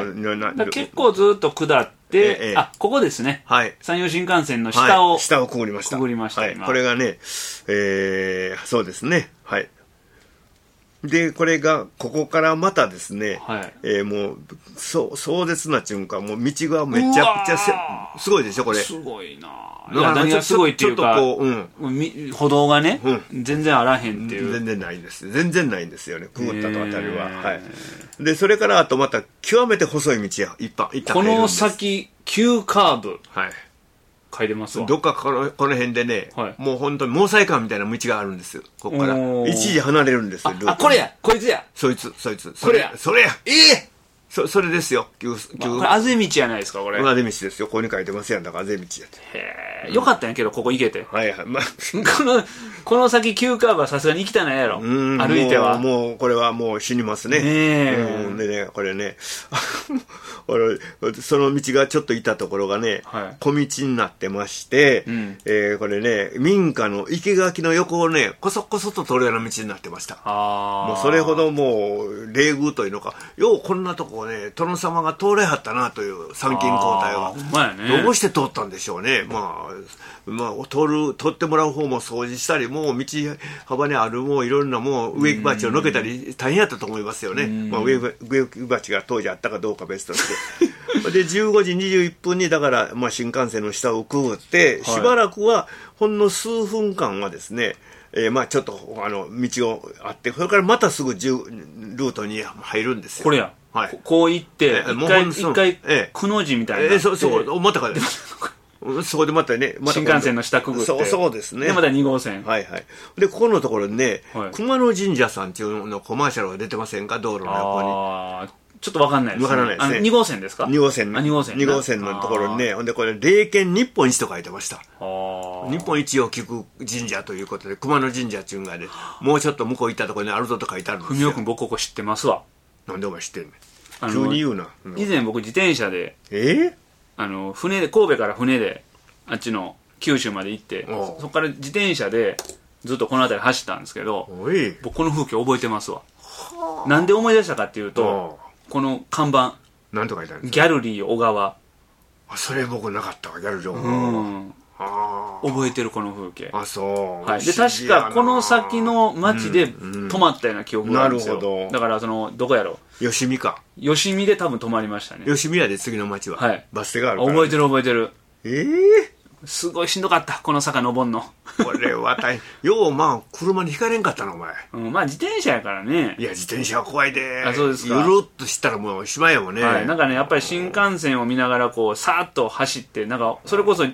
結構ずっと下って、ええ、あ、ここですね。はい。山陽新幹線の下を、 はい、下をくぐりました。 くぐりました。 はい、これがね、えー、そうですね。はい。で、これが、ここからまたですね、はい、えー、もう、そう、壮絶なっていうか、もう道がめちゃくちゃせ、すごいでしょ、これ。 すごいなぁ。いや、何がすごいっていうか、ちょっとこう、うん、歩道がね、うん、全然あらへんっていう。 全然ないんです。全然ないんですよね、くぐったとあたりは。はい。で、それからあとまた、極めて細い道や、いっぱい、いっぱいこの先、急カーブ。 はい。 書いてますわ。 どっかこのこの辺でね、はい、もう本当に毛細管みたいな道があるんですよ。ここから一時離れるんですよ。 あ, あこれや、こいつや。 そいつ、そいつ。 これや、 それや。 ええー、 そそれですよ。急急、 まあ、これあぜ道やないですか、これ。 あぜ道ですよ。ここに書いてますやん、だからあぜ道やって。 へえ、よかったんやけどここ行けて。 はいはい。まあこのこの先急カーブはさすがに行きたないやろ。うん歩いては。 もうもうこれはもう死にますね。ねえ。うんでねこれね。俺その道がちょっといたところがね、はい、小道になってまして、うん、えー、これね民家の生垣の横をねこそこそと通るような道になってました。あもうそれほどもう冷遇というのか、ようこんなとこをね殿様が通れはったなという参勤交代は、 まね、 どうして通ったんでしょうね。まあまあ通る通ってもらう方も掃除したり、もう道幅にあるもういろんなもう植木鉢をのけたり大変やったと思いますよね。まあ、植木鉢が当時あったかどうか別としてでじゅうごじにじゅういっぷんにだから、まあ、新幹線の下をくぐってしばらくはほんの数分間はですね、えー、まあちょっとあの道をあって、それからまたすぐルートに入るんですよ。 これや、はい、こう行って一回一回くの字みたいな、 えー、そうそうまたかそこでまたね、また新幹線の下くぐって、 そうそうですね。 でまたに号線、 はいはい。でここのところにね、はい、熊野神社さんっていうのコマーシャルが出てませんか、道路の横に。 あちょっとわかんないですね。 わからないですね。 に号線ですか？ に号線。 あ、に号線。 に号線のところにね、ほんでこれ、霊剣日本一と書いてました。日本一を聞く神社ということで、熊野神社っていうのがね、もうちょっと向こう行ったところにあるぞと書いてあるんですよ。 文雄君、僕ここ知ってますわ。 なんでお前知ってんねん。急に言うな。 以前僕自転車で、 えー、 あの、船で、神戸から船で、あっちの九州まで行って、そこから自転車でずっとこの辺り走ったんですけど、僕この風景覚えてますわ。なんで思い出したかっていうと、この看板、 なんと書いてあるんですか？ ギャルリー小川。 あ、それ僕なかったわ、ギャルリー小川。うん、 あ覚えてるこの風景。 あ、そう。 はい。で確かこの先の町で止まったような記憶があるんですよ。 なるほど。 だからそのどこやろう。 吉見か。 吉見で多分止まりましたね。 吉見やで次の町は。はい。バス停があるから、 覚えてる覚えてる。 ええー。 すごいしんどかったこの坂登んの。 これは大変。ようまあ車にひかれんかったなお前。 うん、まあ自転車やからね。 いや自転車は怖いで。 あ、そうですか。 ゆるっとしたらもうしまいやもんね。 はい。なんかねやっぱり新幹線を見ながらこうさーっと走って、なんかそれこそ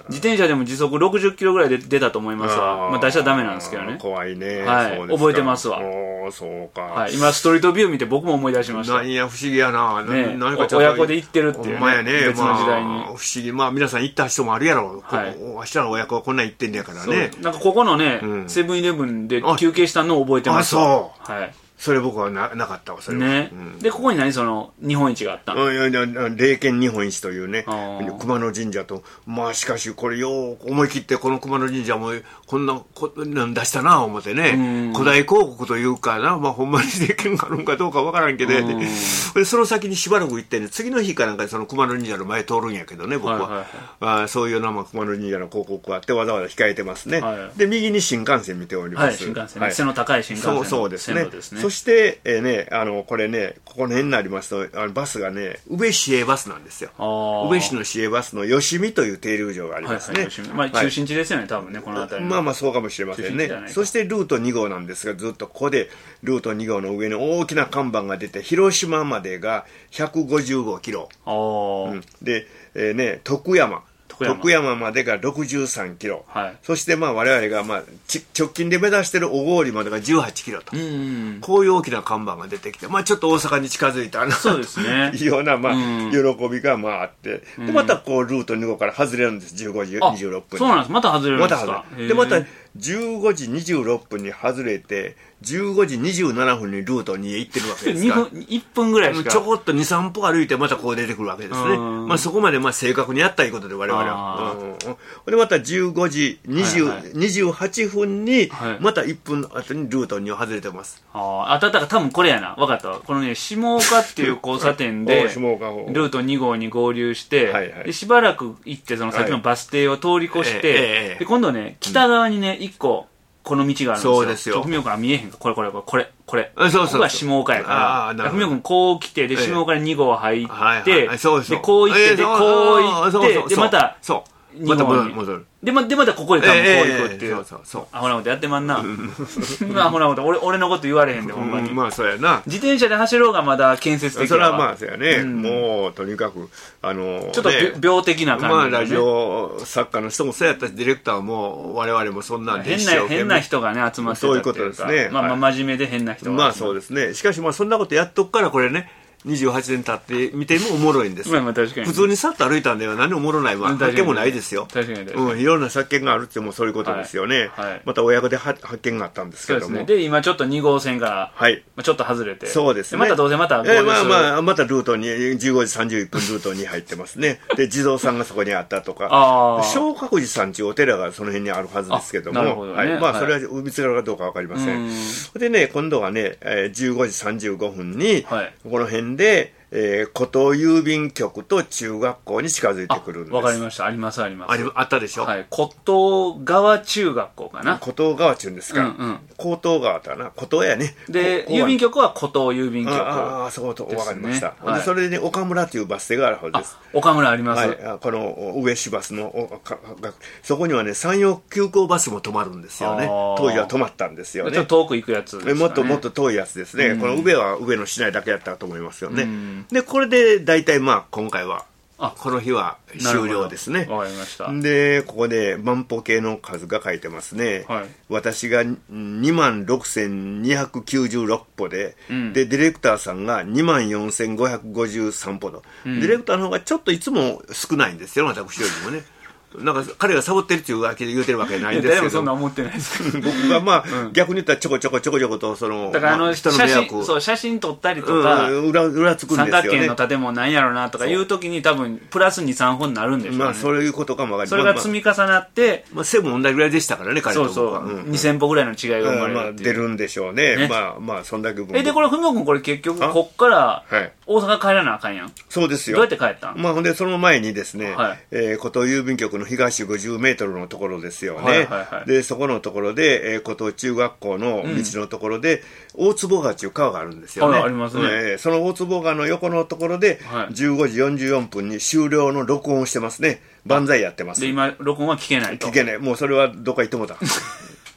自転車でも時速ろくじゅっキロぐらいで出たと思いますわ。まあ出しちゃダメなんですけどね。 怖いね。 はい。覚えてますわ。 おそうか。 はい。今ストリートビュー見て僕も思い出しました。 なんや不思議やな。 ね、何かちょっと親子で行ってるっていう、ね。 ほんまやね。 別の時代に。 まあ、不思議。まあ皆さん行った人もあるやろ。はい。明日の親子はこんなん行ってんねやからね。 なんかここのね、セブンイレブンで休憩したのを覚えてますわ。 あ、そう。 はい。 それ僕は な, なかったわ、それは。 ね。うん、で、ここに何その、日本一があったの？ いやいや、霊剣日本一というね、熊野神社と、まあしかしこれよう思い切ってこの熊野神社もこんな、こなん出したな思ってね、古代広告というかな、まあほんまに霊剣があるんかどうかわからんけど、ね、でその先にしばらく行ってね、次の日かなんかその熊野神社の前通るんやけどね、僕は。はいはいはい、あそういうな、まあ、熊野神社の広告があってわざわざ控えてますね。はい、で、右に新幹線見ております。はい、 新幹線、ね。はい、背の高い新幹線のそうそうですね。 ですね。 そして、えーね、あのこれねここの辺になりますとあのバスがね宇部市営バスなんですよ。宇部市の市営バスの吉見という停留場がありますね。はいはい、 まあ、中心地ですよね、はい、多分ねこの辺り。 まあまあそうかもしれませんね。そしてルートに号なんですがずっとここでルートに号の上に大きな看板が出て広島までがひゃくごじゅうごキロ、うん、で、えーね、徳山徳山までがろくじゅうさんキロ、はい、そしてまあ我々がまあ直近で目指している小郡までがじゅうはちキロと、うんうん、こういう大きな看板が出てきて、まあ、ちょっと大阪に近づいたなそうですねいうようなまあ、うん、喜びがまああって、でまたこうルートに号から外れるんです。じゅうごじにじゅうろっぷんそうなんです。また外れるんですか。 またでまたじゅうごじにじゅうろっぷんに外れてじゅうごじにじゅうななふんにルートにへ行ってるわけですからいっぷんぐらいしかちょこっとにさんぽ歩いてまたこう出てくるわけですね。まあそこまでまあ正確にやったいうことで我々は、うん、でまたじゅうごじにじゅう、はいはい、にじゅうはっぷんにまたいっぷん後にルートに外れてます。 ああ、だから多分これやな。分かったわ。このね下岡っていう交差点でルートに号に合流して、はいはい、でしばらく行ってその先のバス停を通り越して、はいえー、で今度ね北側にねいっここの道があるんですよ。 そうですよ。 文雄君は見えへんか。これこれこれこれこれ。 そうそうそう。 ここが下岡やから。文雄君こう来てで下岡にに号入って、はいはい、 そうそうでこう行って、えー、でこう行って、そうそうそうでまたそうまた戻る。 でまでまたここで多分こう行くっていう。 そうそうそう。 アホなことやってまんな。アホなこと俺俺のこと言われへんでほんまに。 まあそうやな。 自転車で走ろうがまだ建設的それはまあそうやね。もうとにかくあのちょっと病的な感じ。 まあラジオ作家の人もそうやったしディレクターも我々もそんなんで変な変な人がね集まってたそういうことですね。 まあまあ真面目で変な人が。 まあそうですね。しかしまあそんなことやっとくからこれね。にじゅうはちねん経って見てもおもろいんです。 まあまあ確かに。 普通にさっと歩いたんでは何もおもろないわ。発見もないですよ。 確かに確かに。 うん、いろんな発見があるってもそういうことですよね。はいはい、また親子で発見があったんですけども。 そうですね。で、今ちょっとに号線から、はい、ちょっと外れて。 そうですね。 またどうせまた合流する。えー、まあまあ、またルートに、じゅうごじさんじゅういっぷんルートに入ってますね。で、地蔵さんがそこにあったとか。小覚寺さんちお寺がその辺にあるはずですけども。なるほどね。はい。まあ、それは見つかるかどうかわかりません。でね、今度はね、じゅうごじさんじゅうごふんに、はい、この辺で、えー、古東郵便局と中学校に近づいてくるんです。 わかりました。ありますあります。 ありあったでしょ。 はい。古東川中学校かな。 古東川中ですか。うんうん。古東川だな。古東やね。 で、郵便局は古東郵便局。 ああ、そうとわかりました。はい、でそれで、ね、岡村というバス停があるはずです。 岡村あります。 はい。この上市バスのかかそこにはね、山陽急行バスも止まるんですよね。当時は止まったんですよね。 ちょっと遠く行くやつですかね。 もっともっと遠いやつですね。うん、この宇部は宇部の市内だけやったと思いますよね。うん、で、これで大体まあ今回はこの日は終了ですね。 わかりました。 でここで万歩計の数が書いてますね。はい、私がにまんろくせんにひゃくきゅうじゅうろく歩で、うん、でディレクターさんがにまんよんせんごひゃくごじゅうさん歩と、うん、ディレクターの方がちょっといつも少ないんですよ、私よりもね。なんか彼がサボってるっていうわけで言うてるわけないんですけど、誰もそんな思ってないです僕がまあ、うん、逆に言ったらちょこちょこちょこちょことそのだからあの、まあ、人の迷惑をそう写真撮ったりとか、 うん、裏裏つくんですよね。 三角形の建物なんやろうなとかいう時に多分プラスにさんほんになるんでしょうね。 まあそういうことかもわかります。 それが積み重なって、 まあセブン同じぐらいでしたからね彼と僕は。 そうそう、うん、にせん歩ぐらいの違いが生まれるっていう、まあ、 出るんでしょうね。ねまあまあそんだけ。 えでこれ文雄君これ結局こっから大阪帰らなあかんやん。 そうですよ。 どうやって帰ったん？ まあほんでその前にですね、はい、えー、古東郵便局の東ごじゅうメートルのところですよね。はいはいはい、でそこのところで、えー、古東中学校の道のところで、うん、大坪川という川があるんですよね。 ありますね。 えー、その大坪川の横のところで、はい、じゅうごじよんじゅうよんぷんに終了の録音をしてますね。万歳やってます。 で今録音は聞けないと。 聞けない。もうそれはどっか行ってもだ。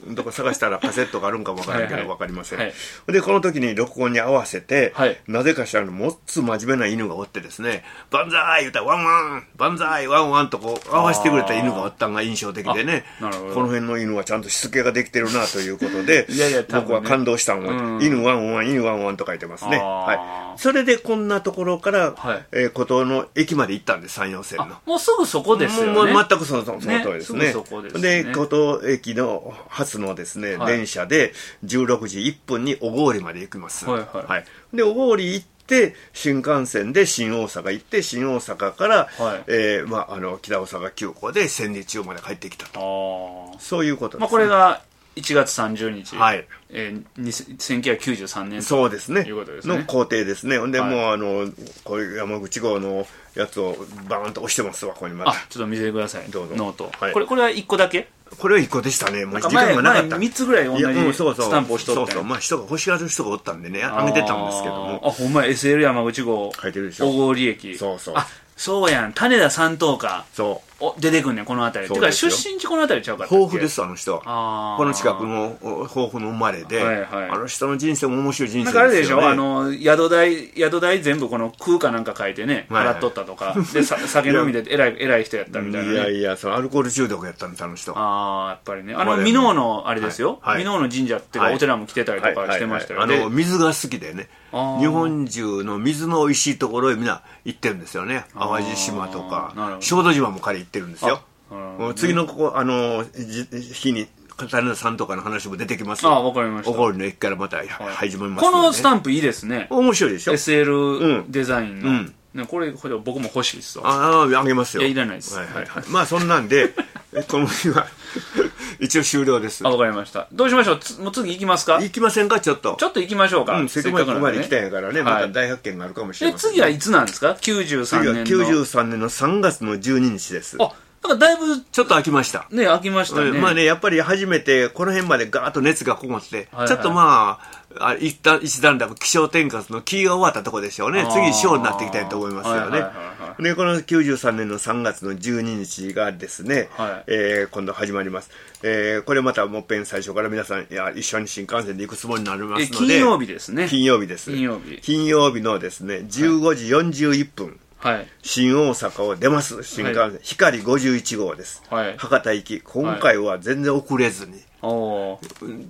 どこ探したらカセットがあるんかもわからんけど分かりません、はいはい、でこの時に録音に合わせて、はい、なぜかしらのもっつ真面目な犬がおってですね、万歳言うたらワンワン万歳ワンワンとこう合わせてくれた犬がおったのが印象的でね、この辺の犬はちゃんとしつけができてるなということでいやいや、ね、僕は感動したのは、うん、犬ワンワン犬ワンワンと書いてますね、はい、それでこんなところから、はい、えー、孤島の駅まで行ったんです、山陽線の。 もうすぐそこですよね。もう全くその、その通りですね。で、孤島駅の初のですね、はい、電車でじゅうろくじいっぷんに小郡まで行きます。はいはいはい、で、小郡行って、新幹線で新大阪行って、新大阪から、はい、えー、まあ、あの、北大阪急行で千里中まで帰ってきたと。あ、そういうことです、ね。 まあ、これがいちがつさんじゅうにち、はい、えー、せんきゅうひゃくきゅうじゅうさんねんそうですね、 いうことですね。 の工程ですね。で、はい、もうあのこういう山口号のやつをバーンと押してますわ、ここにまだ。 あ、ちょっと見せてください。 どうぞ。 ノート。 はい、 これこれはいっこだけ？ これはいっこでしたね。もう時間がなかった。 みっつぐらい同じスタンプ押しとって。 そうそう。まあ人が欲しがる人がおったんでね、あげてたんですけども。 あ、ほんまや エスエル 山口号書いてるでしょ。 小郡駅。 そうそう。 あ、そうやん。種田三等か。 そう。 お出てくんねんこの辺り。てか出身地この辺りちゃうかったっけ。 豊富です、あの人は。この近くの豊富の生まれで、はいはい、あの人の人生も面白い人生ですよね。 なんかあれでしょ、あの宿代宿代全部この空かなんか書いてね、払っとったとか、はいはい、で酒飲みで偉い偉い人やったみたいな、ね、 いやいや、そのアルコール中毒やったんです、あの人。 ああ、やっぱりね。あの箕面のあれですよ、箕面、はいはい、の神社っていうか、はい、お寺も来てたりとかしてましたよね。 はいはいはい、あの水が好きでね、日本中の水の美味しいところへみんな行ってるんですよね。淡路島とか小豆島も彼行ってるんですよ。次のここあの日に種田さんとかの話も出てきますよ。 ああ、わかりました。 小郡の駅からまた始まります、 ね、このスタンプいいですね。 面白いでしょ。 エスエル デザインの、うんうん、これこれ僕も欲しいですわ。 ああ、あげますよ。 いや、いらないです、 はいはいはい、まあそんなんでこの日は一応終了です。 あ、わかりました。どうしましょう。つもう次行きますか。 行きませんか、ちょっと。 ちょっと行きましょうか。 うん、せっかくここまで来たんやからね、また大発見があるかもしれません、ね。 で、次はいつなんですか。きゅうじゅうさんねんの。 次はきゅうじゅうさんねんのさんがつのじゅうににちです。 あ、なんかだいぶちょっと飽きました。 ね、飽きましたね。 まあね、やっぱり初めてこの辺までガーッと熱がこもって、はいはい、ちょっとまあ、あ一旦一段落気象転換の気が終わったところでしょうね。次小になっていきたいと思いますよね。で、このきゅうじゅうさんねんのさんがつのじゅうににちがですね、はい、えー、今度始まります。えー、これまたもっぺん最初から皆さんいや一緒に新幹線で行くつもりになりますので、 金曜日ですね。 金曜日です。 金曜日。 金曜日のですね、じゅうごじよんじゅういっぷん。はい、新大阪を出ます新幹線、はい、光ごじゅういちごうです、はい、博多行き。今回は全然遅れずに、はい、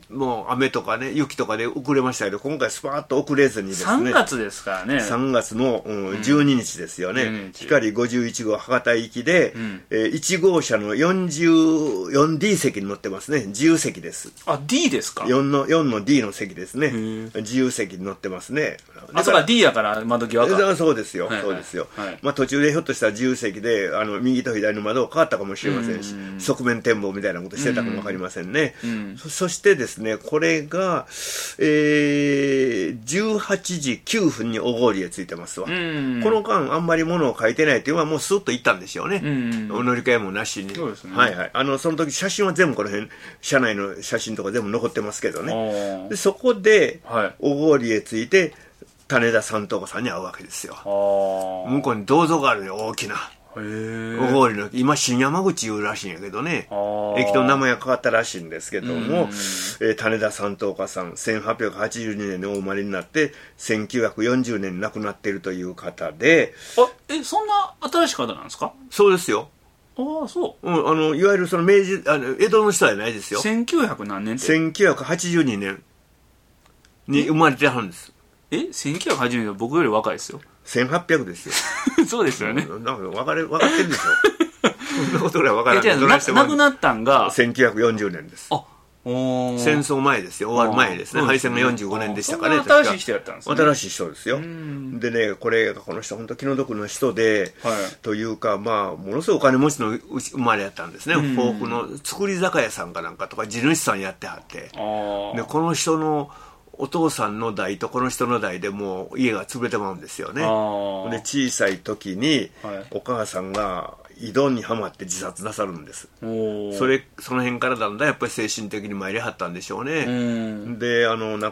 もう雨とかね雪とかで遅れましたけど、今回スパーッと遅れずにですね、 さんがつですからね。 さんがつの、うん、じゅうににちですよね、うん、光ごじゅういちごう博多行きで、うん、えー、いちごうしゃの よんじゅうよんディー 席に乗ってますね。自由席です。 あ、 D ですか。 4, のよんの D の席ですね。自由席に乗ってますね。 あ、そうか D やから窓際か。 そうですよ、はいはい、そうですよ、はい、まあ、途中でひょっとしたら自由席であの右と左の窓が変わったかもしれませんし、ん側面展望みたいなことしてたかも分かりませんね。ん そ, そしてですね、これが、えー、じゅうはちじきゅうふんに小郡へ着いてますわ。この間あんまり物を書いてないというのはもうスッと行ったんでしょうね。乗り換えもなしに。そうですね、はいはい、あのその時写真は全部この辺車内の写真とか全部残ってますけどね。でそこで小郡へ着いて種田三等さんに会うわけですよ。向こうに銅像があるよ、大きな。小郡の今新山口いうらしいんやけどね、駅の名前が変わったらしいんですけども、えー、種田三等家さんせんはっぴゃくはちじゅうにねんにお生まれになってせんきゅうひゃくよんじゅうねんに亡くなっているという方で。 あ、え、そんな新しい方なんですか。 そうですよ。 ああ、そう、 うん、あのいわゆるその明治あの江戸の人じゃないですよ。 せんきゅうひゃく何年って。 せんきゅうひゃくはちじゅうにねんに生まれてはるんです。 え、せんきゅうひゃくはちじゅうにねん僕より若いですよ。 せんはっぴゃくですよ。 そうですよね。 なんか分かれ分かってるでしょ。そんなことぐらい分からない。 いや、亡くなったんがせんきゅうひゃくよんじゅうねんです。あ、お戦争前ですよ。終わる前ですね。敗戦がよんじゅうごねんでしたかね。 新しい人やったんですね。 新しい人ですよ。でね、これこの人本当気の毒な人で、はい、というかまあものすごいお金持ちの生まれやったんですね。豊富の造り酒屋さんかなんかとか地主さんやってはって、でこの人のお父さんの代とこの人の代でもう家が潰れてまうんですよね。で小さい時にお母さんが井戸にはまって自殺なさるんです。それその辺からだんだんやっぱり精神的に参りはったんでしょうね。であのなんか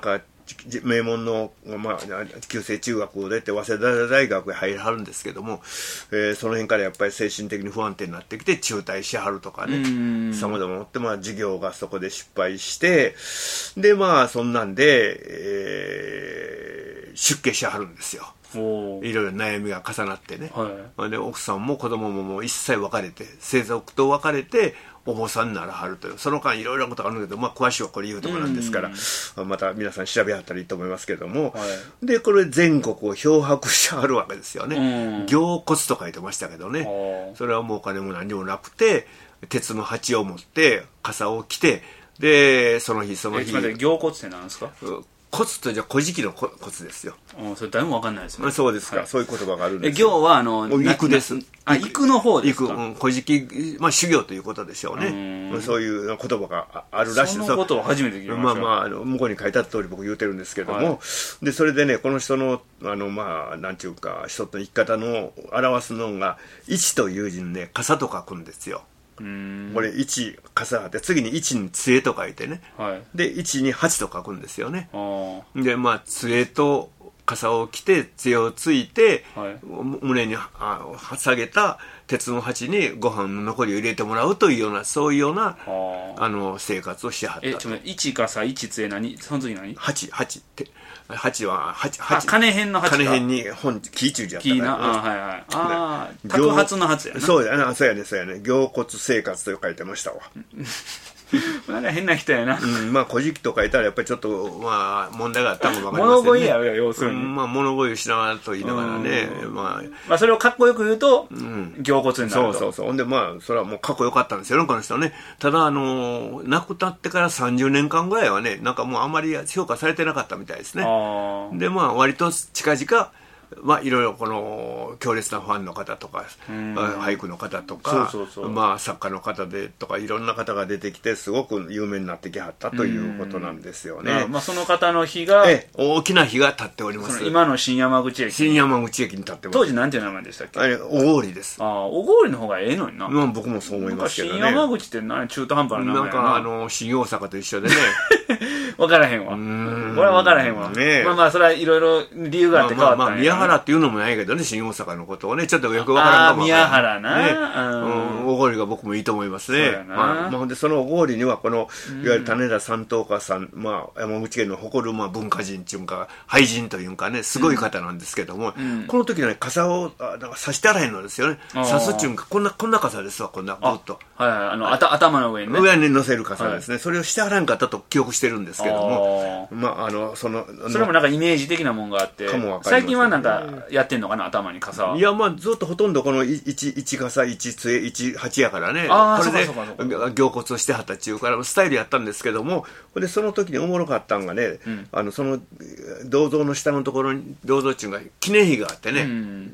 名門の、まあ、旧制中学を出て早稲田大学へ入りはるんですけども、えー、その辺からやっぱり精神的に不安定になってきて中退しはるとかね、さまざまなって、まあ、授業がそこで失敗して、でまあそんなんで、えー、出家しはるんですよ。いろいろ悩みが重なってね、はい、で奥さんも子供ももう一切別れて、生族と別れてお坊さんにならはるという、その間いろいろなことがあるんだけど、まあ、詳しいはこれ言うところなんですから、また皆さん調べはったらいいと思いますけども、はい、でこれ全国を漂泊しはるわけですよね。行骨と書いてましたけどね、それはもうお金も何もなくて、鉄の鉢を持って傘を着て、でその日その日。 え、行骨って何ですか？ 骨とじゃ古事記の骨ですよ。 それ誰も分かんないですね。 そうですか、はい、そういう言葉があるんです。 え、行はあの育です。 あ、育の方ですか？ 育、うん、古事記、まあ修行ということでしょうね。うそういう言葉があるらしい。 そのことを初めて聞きました。 まあまあ、あの向こうに書いてあった通り僕言うてるんですけども、はい、でそれでね、この人のあのまあなんていうか人の生き方の表すのが一という字にね、傘と書くんですよ。これいち傘があって、次にいちに杖と書いてね、はい、でいちにはちと書くんですよね。でまあ杖と傘を着て杖をついて、はい、胸に下げた鉄の鉢にご飯の残りを入れてもらうというような、そういうようなあの生活をしてはった。 え、ちょっといち傘いち杖、何その次何はち、はちって八は八八金辺の八か。 金辺に本木中じゃったから。 木な、あ、はいはい。ああ、托発の発やな。 そうやな、そうやね、そうやね。行骨生活と書いてましたわ。 なんか変な人やな。 うん、まあ古事記と書いたらやっぱりちょっとまあ問題があったかもわかりませんね。物乞いやよ、要するに。 うん、まあ物乞いをしながらと言いながらね、まあまあそれをかっこよく言うと、うん、行骨になると。 そうそうそう。ほんでまあそれはもうかっこよかったんですよね、この人ね。ただあの亡くなってからさんじゅうねんかんぐらいはね、なんかもうあんまり評価されてなかったみたいですね。でまあ割と近々。まあ、いろいろこの強烈なファンの方とか俳句の方とかまあ作家の方でとかいろんな方が出てきてすごく有名になってきはったということなんですよね。 まあその方の日がえ大きな日が立っております。 今の新山口駅新山口駅に立ってます。 当時なんていう名前でしたっけ？ あれ小郡です。 ああ小郡の方がええのにな。 まあ僕もそう思いますけどね。 新山口って何中途半端な名前やな。 なんかあの新大阪と一緒でね分からへんわ。これは分からへんわ。ね、まあまあそれはいろいろ理由があって変わったんや、ね。まあまあ宮原っていうのもないけどね、新大阪のことをねちょっとよく分からんかもわからん。 あ宮原な。 ね、うん、小郡が僕もいいと思いますね。まあまあでその小郡にはこのいわゆる種田三等家さん、まあ山口県の誇るまあ文化人っていうか俳人というかねすごい方なんですけども、うん、この時のね傘をなんか差してあらへんのですよね。差すっていうかこんなこんな傘ですわ、こんなぐっと。 はいはい、あの、はい、あ頭の上にね。 上に乗せる傘ですね。はい、それをしてあらんかったと記憶してるんですけども、あまああのそのそれもなんかイメージ的なもんがあって、最近はなんかやってんのかな、頭に傘は。 いやまあずっとほとんどこのいち、いち傘いち杖いち鉢やからね、 これで行骨をしてはったっていうからスタイルやったんですけども、でその時におもろかったんがね、うん、あのその銅像の下のところに銅像っていうのが記念碑があってね、うん、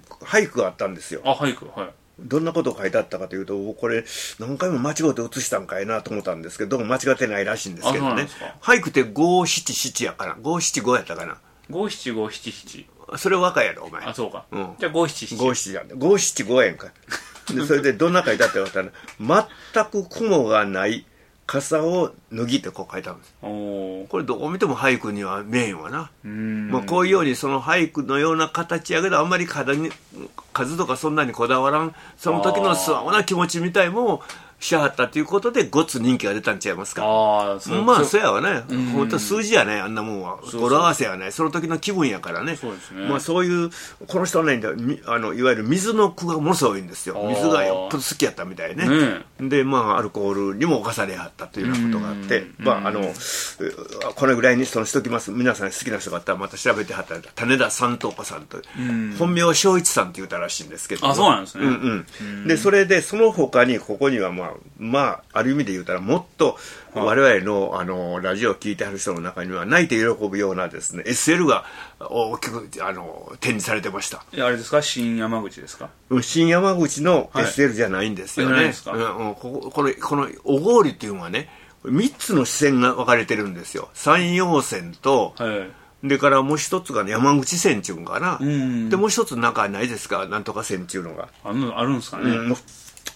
俳句があったんですよ。 あ俳句、はい。 どんなことを書いてあったかというと、これ何回も間違って写したんかいなと思ったんですけど、どうも間違ってないらしいんですけどね。俳句ってごしちしちやから、ごしちごやったかな。 ごしちごしちしち。 それ若いやろお前。 あそうか、うん、じゃあごしちしち。 ごしちやんごしちごやんか。でそれでどんな書いてあったかと言ったら全く雲がない傘を脱ぎってこう書いてあるんです。おこれどう見ても俳句には見えんわな。うん、まあ、こういうようにその俳句のような形やけどあんまり数に数とかそんなにこだわらんその時の素直な気持ちみたいもしはったということでごつ人気が出たんちゃいますか。あそまあそうやわね、本当数字やね、あんなもんは語呂合わせやね、その時の気分やからね。そうですね、まあ、そういうこの人はねあのいわゆる水の句がものすごいんですよ。水がよっぽど好きやったみたいね、ねでまあアルコールにも侵されはったというようなことがあって、まああのこれぐらいにそのしときます。皆さん好きな人があったらまた調べてはったら種田三等家さんと本名正一さんって言うたらしいんですけど、 あそうなんですね、 うんうん、でそれでその他にここにはまあまあ、ある意味で言うたらもっと我々 の, あのラジオを聞いてある人の中には泣いて喜ぶようなですね エスエル が大きくあの展示されてました。 あれですか、新山口ですか。 新山口の エスエル じゃないんですよね、はい、うん、こ, こ, れこの小郡っていうのはねみっつの支線が分かれてるんですよ。山陽線と、はいでからもう一つが、ね、山口線っていうのかな、うん、でもう一つなんかないですか、なんとか線っていうのがあるんですかね、うん、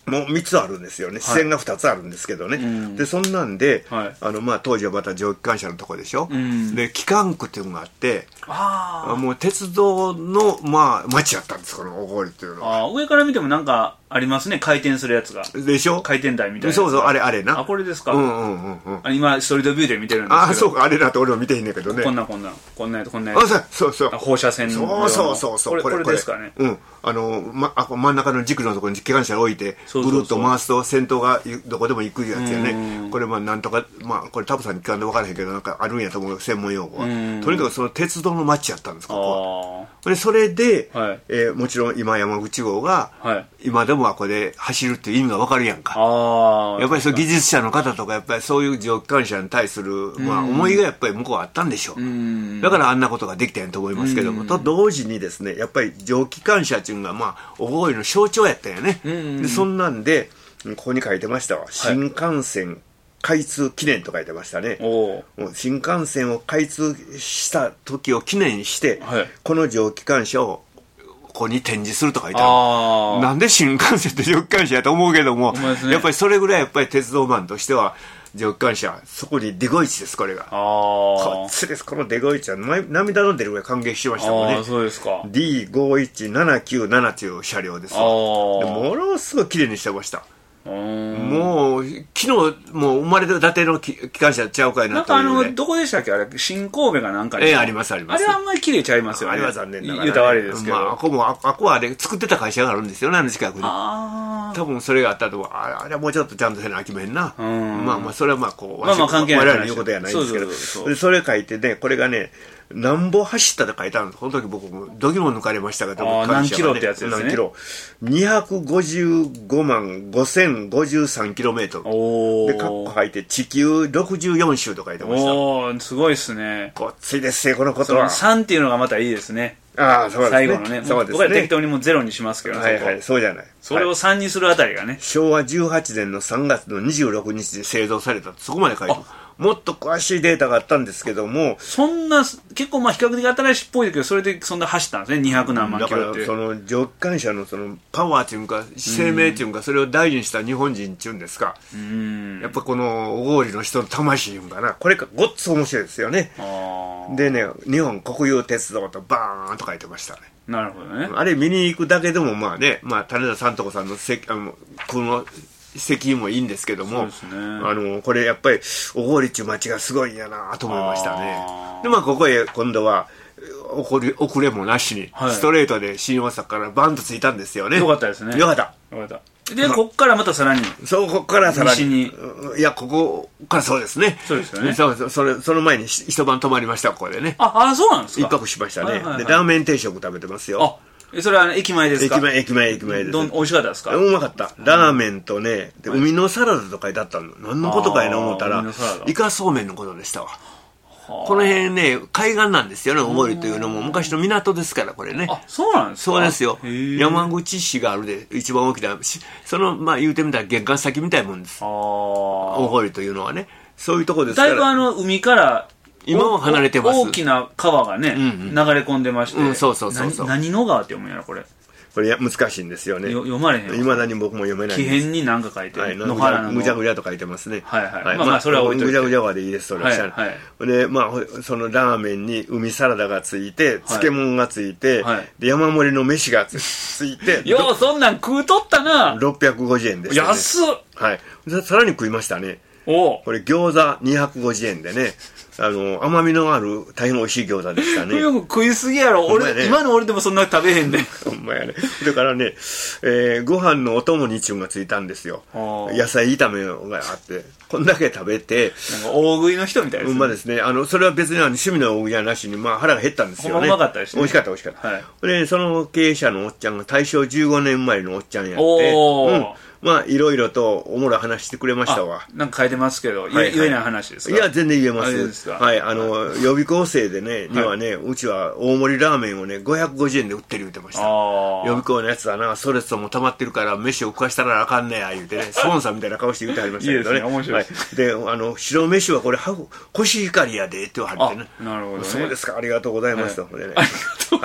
もうみっつあるんですよね。支線がふたつあるんですけどね。はい、で、そんなんで、はい、あの、まあ、当時はまた蒸気機関車のとこでしょ。うん、で、機関区っていうのがあって、あもう鉄道の、まあ、街やったんです、この小郡っていうのは。 あ上から見てもなんかありますね、回転するやつが。 でしょ、 回転台みたいな。 そうそう、あれ、あれな。 あ、これですか。 うんうんうんうん。 今、ストリートビューで見てるんですけど。 あ、そうか、あれだと俺は見ていいんだけどね。 こんなこんな、こんなやつ、こんなやつ。 あ、そうそう。 放射線の。そうそうそう。 これ、これですかね。 うん。あの、ま、あ真ん中の軸のところに機関車を置いて、ぐるっと回すと先頭がどこでも行くやつやね。これ、まあ、なんとか、まあ、これタブさんに聞かんで分からへんけど、なんかあるんやと思う、専門用語は。とにかくその鉄道の街やったんです、ここは。で、それで、はい、えー、もちろん今山口号が、はい、今でもはこれで走るっていう意味が分かるやんか。あやっぱりそう技術者の方とか、やっぱりそういう蒸気機関車に対する、まあ、思いがやっぱり向こうはあったんでしょう。うだからあんなことができたんやと思いますけども、と同時にですね、やっぱり蒸気機関車っていうのが、まあ、小郡の象徴やったんやね。でそんなんで、ここに書いてましたわ。新幹線開通記念と書いてましたね。もう新幹線を開通した時を記念して、はい、この蒸気機関車をここに展示すると書いてある。なんで新幹線って蒸気機関車やと思うけども、ね、やっぱりそれぐらいやっぱり鉄道マンとしては蒸気機関車、そこにデゴイチです、これが。こっちです、このデゴイチは涙の出るぐらい感激しましたもんね。 そうですか。 ディーごいちななきゅうなな という車両ですわ。でものすごい綺麗にしてました。もう昨日もう生まれたての機関車ちゃうかいなという、ね、 なんかあのどこでしたっけ、あれ新神戸がなんかに、 ええ、ありますあります。 あれはあんまり綺麗ちゃいますよね。 あれは残念ながら、ね、 言うたら悪いですけど、まあ、あこも あ, あこはあれ作ってた会社があるんですよね、あの近くに。あ多分それがあったと、あれはもうちょっとちゃんとせなあきめんな。まあまあそれはまあこう、 まあまあ関係ない、 我々の言うことやないんですけど、そうそうそうそう、それ書いてね、これがねなんぼ走ったと書いてあるんです。この時僕もどぎも抜かれましたけど、 ね、何キロってやつですね。何キロにひゃくごじゅうごまんごせんごじゅうさんキロメートルでカッコ書いて地球ろくじゅうよん周と書いてました。 おー、すごいですね。 ごっついですね、このことは。 さんっていうのがまたいいですね。 ああ、そうですね。 最後のね。そうですね。僕は適当にもうゼロにしますけど、 はいはい、そうじゃない。 それをさんにするあたりがね。 しょうわじゅうはちねんのさんがつのにじゅうろくにちで製造された。そこまで書いてます。もっと詳しいデータがあったんですけども、 そんな結構まあ比較的新しいっぽいけど、それでそんな走ったんですね、にひゃくなんまんキロって。 だからその蒸気機関車のそのパワーっていうか生命っていうか、それを大事にした日本人っていうんですか、うん、やっぱこの小郡の人の魂いうんかな、これがごっつ面白いですよね。でね、日本国有鉄道とバーンと書いてましたね。 なるほどね。 あれ見に行くだけでもまあね、まあ種田さんとこさんのせあのこの責任もいいんですけども、そうですね、あのこれやっぱり小郡っていう街がすごいんやなと思いましたね。でまあここへ今度は遅れ遅れもなしに、はい、ストレートで新大阪からバンと着いたんですよね。 よかったですね。 よかった。 よかった。で、ま、ここからまたさらにそうここからさらににいやここからそうですね。 そうですよね。 そうそれその前に一晩泊まりました、ここでね。 ああ、そうなんですか。 一泊しましたね、はいはいはい、でラーメン定食食べてますよ。 あそれは駅前ですか。 駅前駅前駅前です。 どん美味しかったですか。 うまかった。ラーメンとね、で海のサラダと書いてあったの。何のことかやな思ったらイカそうめんのことでしたわ。この辺ね海岸なんですよね、小郡というのも昔の港ですから、これね。 あ、そうなんですか。 そうですよ。山口市があるで一番大きな、そのまあ言うてみたら玄関先みたいなもんです。小郡というのはね、そういうところですから。 だいぶあの海から今は離れてます。 大きな川がね、うんうん、流れ込んでまして、うん、 そうそうそうそう。 何の川って読むんやろこれ。 これ難しいんですよね。 読まれへん。 いまだに僕も読めないんです。 木偏に何か書いてる。はい、 野原のぐちゃぐちゃと書いてますね。 はいはい。はい、まあまあそれは置いといて。 ぐちゃぐちゃはでいいです、それは。はいはい。でまあそのラーメンに海サラダがついて、漬物がついて、はい、で山盛りの飯がついて。 ようそんなん食うとったな。 ろっぴゃくごじゅうえんです、ね。 安っ。 はい。さらに食いましたね。おこれ餃子にひゃくごじゅうえんでね、あの甘みのある大変美味しい餃子でしたね。 よく食いすぎやろ、俺、ね、今の俺でもそんな食べへんね。 ほんまやね。だからね、えー、ご飯のお供にちゅんがついたんですよ。野菜炒めがあってこんだけ食べて、 なんか大食いの人みたいですね。 うんまですね。あのそれは別にあの趣味の大食いはなしに、まあ、腹が減ったんですよね。 うまかったですね。 美味しかった美味しかった、はい、でその経営者のおっちゃんが大正じゅうごねんまえのおっちゃんやって、おー、うんまあいろいろとおもろい話してくれましたわ。 なんか書いてますけど、はいはい、言えない話ですか。 いや全然言えます。ですか。はい、あの、はい、予備校生でねにはね、はい、うちは大盛りラーメンをねごひゃくごじゅうえんで売ってる言ってました。予備校のやつだな、ストレスも溜まってるから飯を食わしたらあかんねや言うてね、スポンサーみたいな顔して言ってはりましたけどね。いいですね、面白いです。はい、であの白飯はこれコシヒカリやでって言わはってね。 なるほどね。 そうですか、ありがとうございますと、はい、ねはい。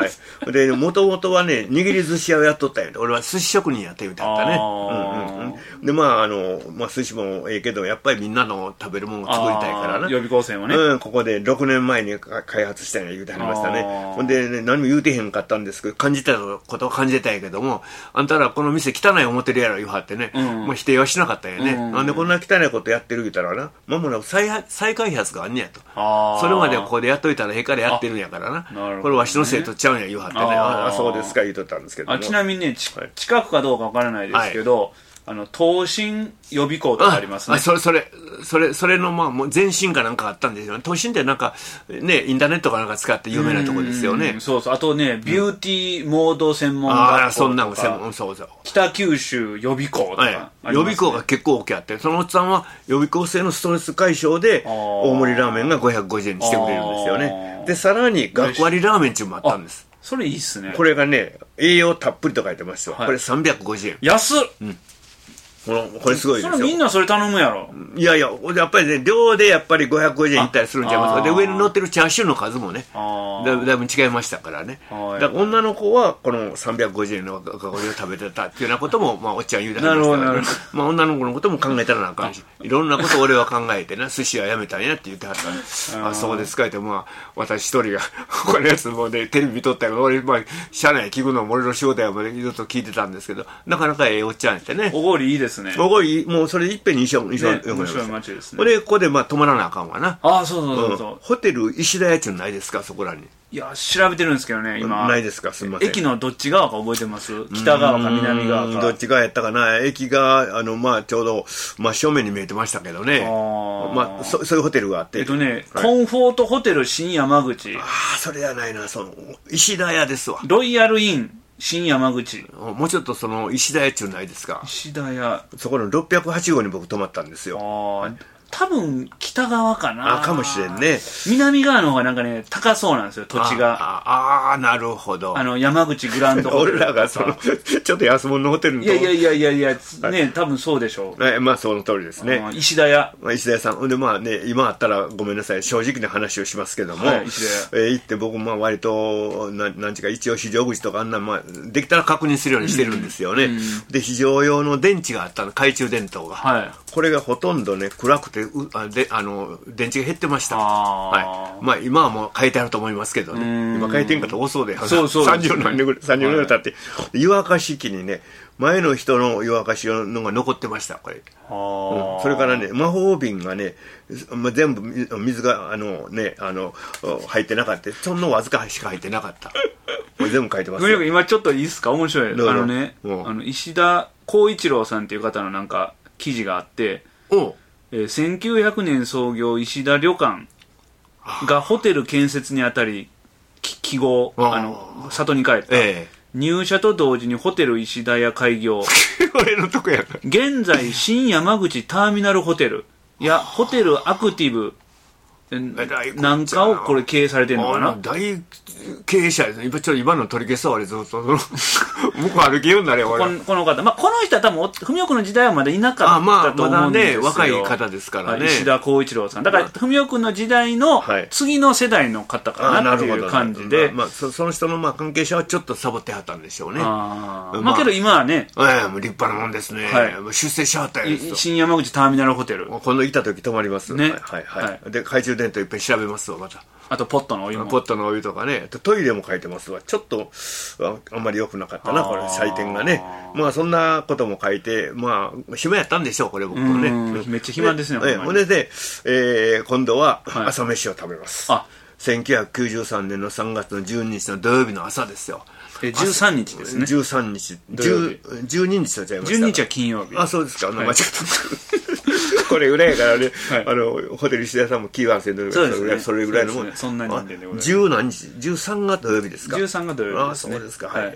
で、もともとはね、握り寿司屋をやっとったんやで。俺は寿司職人やってみたいなね。うんうんうん。で、まあ、あの、まあ、寿司もええけど、やっぱりみんなの食べるものを作りたいからな。 予備校生もね。 うん、ここでろくねんまえに開発したんや言うてはりましたね。ほんで、ね、何も言うてへんかったんですけど、感じたことを感じてたんやけども、あんたらこの店汚い思ってるやろ言うはってね、うん、まあ否定はしなかったんやね。うん、なんでこんな汚いことやってる言うたらな、まもなく再再開発があんねやと。それまでここでやっといたらええからやってるんやからな。なね、これわしのせいとっちゃうんや言うはってね。ああ、そうですか言うとったんですけども。 ちなみにね、はい、近くかどうかわからないですけど、はい、あの東進予備校とかありますね。 ああ、それそれそれそれのまあもう前身かなんかあったんですよね。東進ってなんかねインターネットかなんか使って有名なところですよね。 うそうそう。あとね、ビューティーモード専門学校とか、ああ、そんなん専門、そうそう。北九州予備校とか、はいね、 予備校が結構大きいあって、そのおっさんは予備校生のストレス解消で大盛りラーメンがごひゃくごじゅうえんにしてくれるんですよね。でさらに学割ラーメン中もあったんです。 それいいっすね。 これがね、栄養たっぷりと書いてますよ。はい、これさんびゃくごじゅうえん。 安っ、 うん、このこれすごいですよ。 それみんなそれ頼むやろ。 いやいや、やっぱりね、量でやっぱりごひゃくごじゅうえんいったりするんちゃいますか。で、上に乗ってるチャーシューの数もね、だいぶ、だいぶ違いましたからね。だから女の子はこのさんびゃくごじゅうえんの学校を食べてたっていうようなことも、まあ、おっちゃん言うてはりましたからね。まあ、女の子のことも考えたらなあかんし、いろんなことを俺は考えてな、寿司はやめたんやって言ってはったんで、あ、そうですかって、まあ、私一人が、このやつもね、テレビ見とったけど、俺、まあ、社内聞くのも俺の仕事やもいろいろと聞いてたんですけど、なかなかええおっちゃんやってね。 おごりいいですね。 おごり、もうそれいっぺんに一緒に面白い街ですね。 これ、ここでまあ泊まらなあかんわな。 ああ、そうそうそうそう、うん。 ホテル石田屋ちゅうないですか、そこらに。 いや、調べてるんですけどね、今。 ないですか、すみません。 駅のどっち側か覚えてます？北側か南側か。 どっち側やったかな。駅が、あの、まあ、ちょうど真正面に見えてましたけどね。あまあ、そ、そういうホテルがあって。 えっとね、はい、コンフォートホテル新山口。 ああ、それじゃないな、その、石田屋ですわ。 ロイヤルイン新山口。 もうちょっとその、石田屋ちゅうないですか。 石田屋。 そこのろっぴゃくはち号に僕泊まったんですよ。ああ。 多分北側かな。 あ、かもしれんね。 南側の方がなんかね、高そうなんですよ、土地が。 ああ、なるほど。 あの、山口グランドホテル。 俺らがその、ちょっと安物のホテルの。 いやいやいやいやいや、ね、多分そうでしょう。 はい、まあその通りですね。 石田屋。 石田屋さん。で、まあね、今あったらごめんなさい、正直な話をしますけども、はい、石田屋。えー、行って僕、まあ割と、ななんちゅうか、一応非常口とかあんな、まあ、できたら確認するようにしてるんですよね。うん、で、非常用の電池があったの、懐中電灯が。はい。これがほとんどね、暗くて、うあであの電池が減ってました。はい。まあ今はもう変えてあると思いますけどね。今変えてんかと多そうで、 そうそうさんじゅう何年ぐらい、さんじゅうねんぐらい経って、湯沸かし器にね、前の人の湯沸かしのが残ってました、これ。うん、それからね、魔法瓶がね、まあ、全部水があのね、あの入ってなかった。そんなわずかしか入ってなかった。これ全部書いてますよ。 今ちょっといいですか？面白い。あのね、あの石田光一郎さんっていう方のなんか記事があって、おえー、せんきゅうひゃくねん創業石田旅館がホテル建設にあたり記号あの里に帰った、ええ、入社と同時にホテル石田屋開業俺のとこやな。 現在新山口ターミナルホテルやホテルアクティブなんかをこれ経営されてるのかな。 大経営者ですね。今ちょっと今の取り消すわ、俺ずっと向こう歩けようになれよ、 このこの方、まあ、この人は多分文雄君の時代はまだいなかったと思うんですよ。 まあ、まだね、若い方ですからね。 石田光一郎さんだから文雄君の時代の次の世代の方かなっていう感じで、 まあ、そ, その人のまあ関係者はちょっとサボってはったんでしょうね。 あ、まあ、まあけど今はね、 えー、立派なもんですね、はい、出世しはったやつと。 新山口ターミナルホテル、 今度行った時泊まりますね。はいはい、はい、で懐中電灯いっぱい調べますわ、また。 あとポットのお湯も、 ポットのお湯とかね、トイレも書いてますわ。ちょっと あ, あんまり良くなかったな、これ採点がね。まあそんなことも書いて、まあ暇やったんでしょう、これ僕もね。 めっちゃ暇ですね。 で、ほんでで、えー、今度は朝飯を食べます、はい、あせんきゅうひゃくきゅうじゅうさんねんのさんがつのじゅうににちの土曜日の朝ですよ。 えじゅうさんにちですね。 じゅうさんにち、じゅうににちとちゃいました。 じゅうににちは金曜日。 あ、そうですか。あの、はい、間違ったこれぐらいやからね、はい、あのホテル石田さんもキーワードせんとそれぐらい、それぐらいのもん。 そんな人間でございます。 じゅう何日、じゅうさんが土曜日ですか。 じゅうさんが土曜日ですね。 あ、そうですか。はい。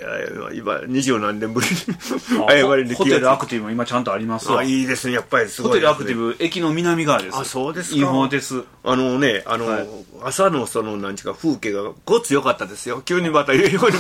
今二十何年ぶりに謝りにホテルアクティブも今ちゃんとありますわ。 あ、いいですね。やっぱりすごい。 ホテルアクティブ駅の南側です。 あ、そうですか。 いい方です。 あのね、あの朝のその何時か風景がごつ良かったですよ。急にまた有料に回ってます。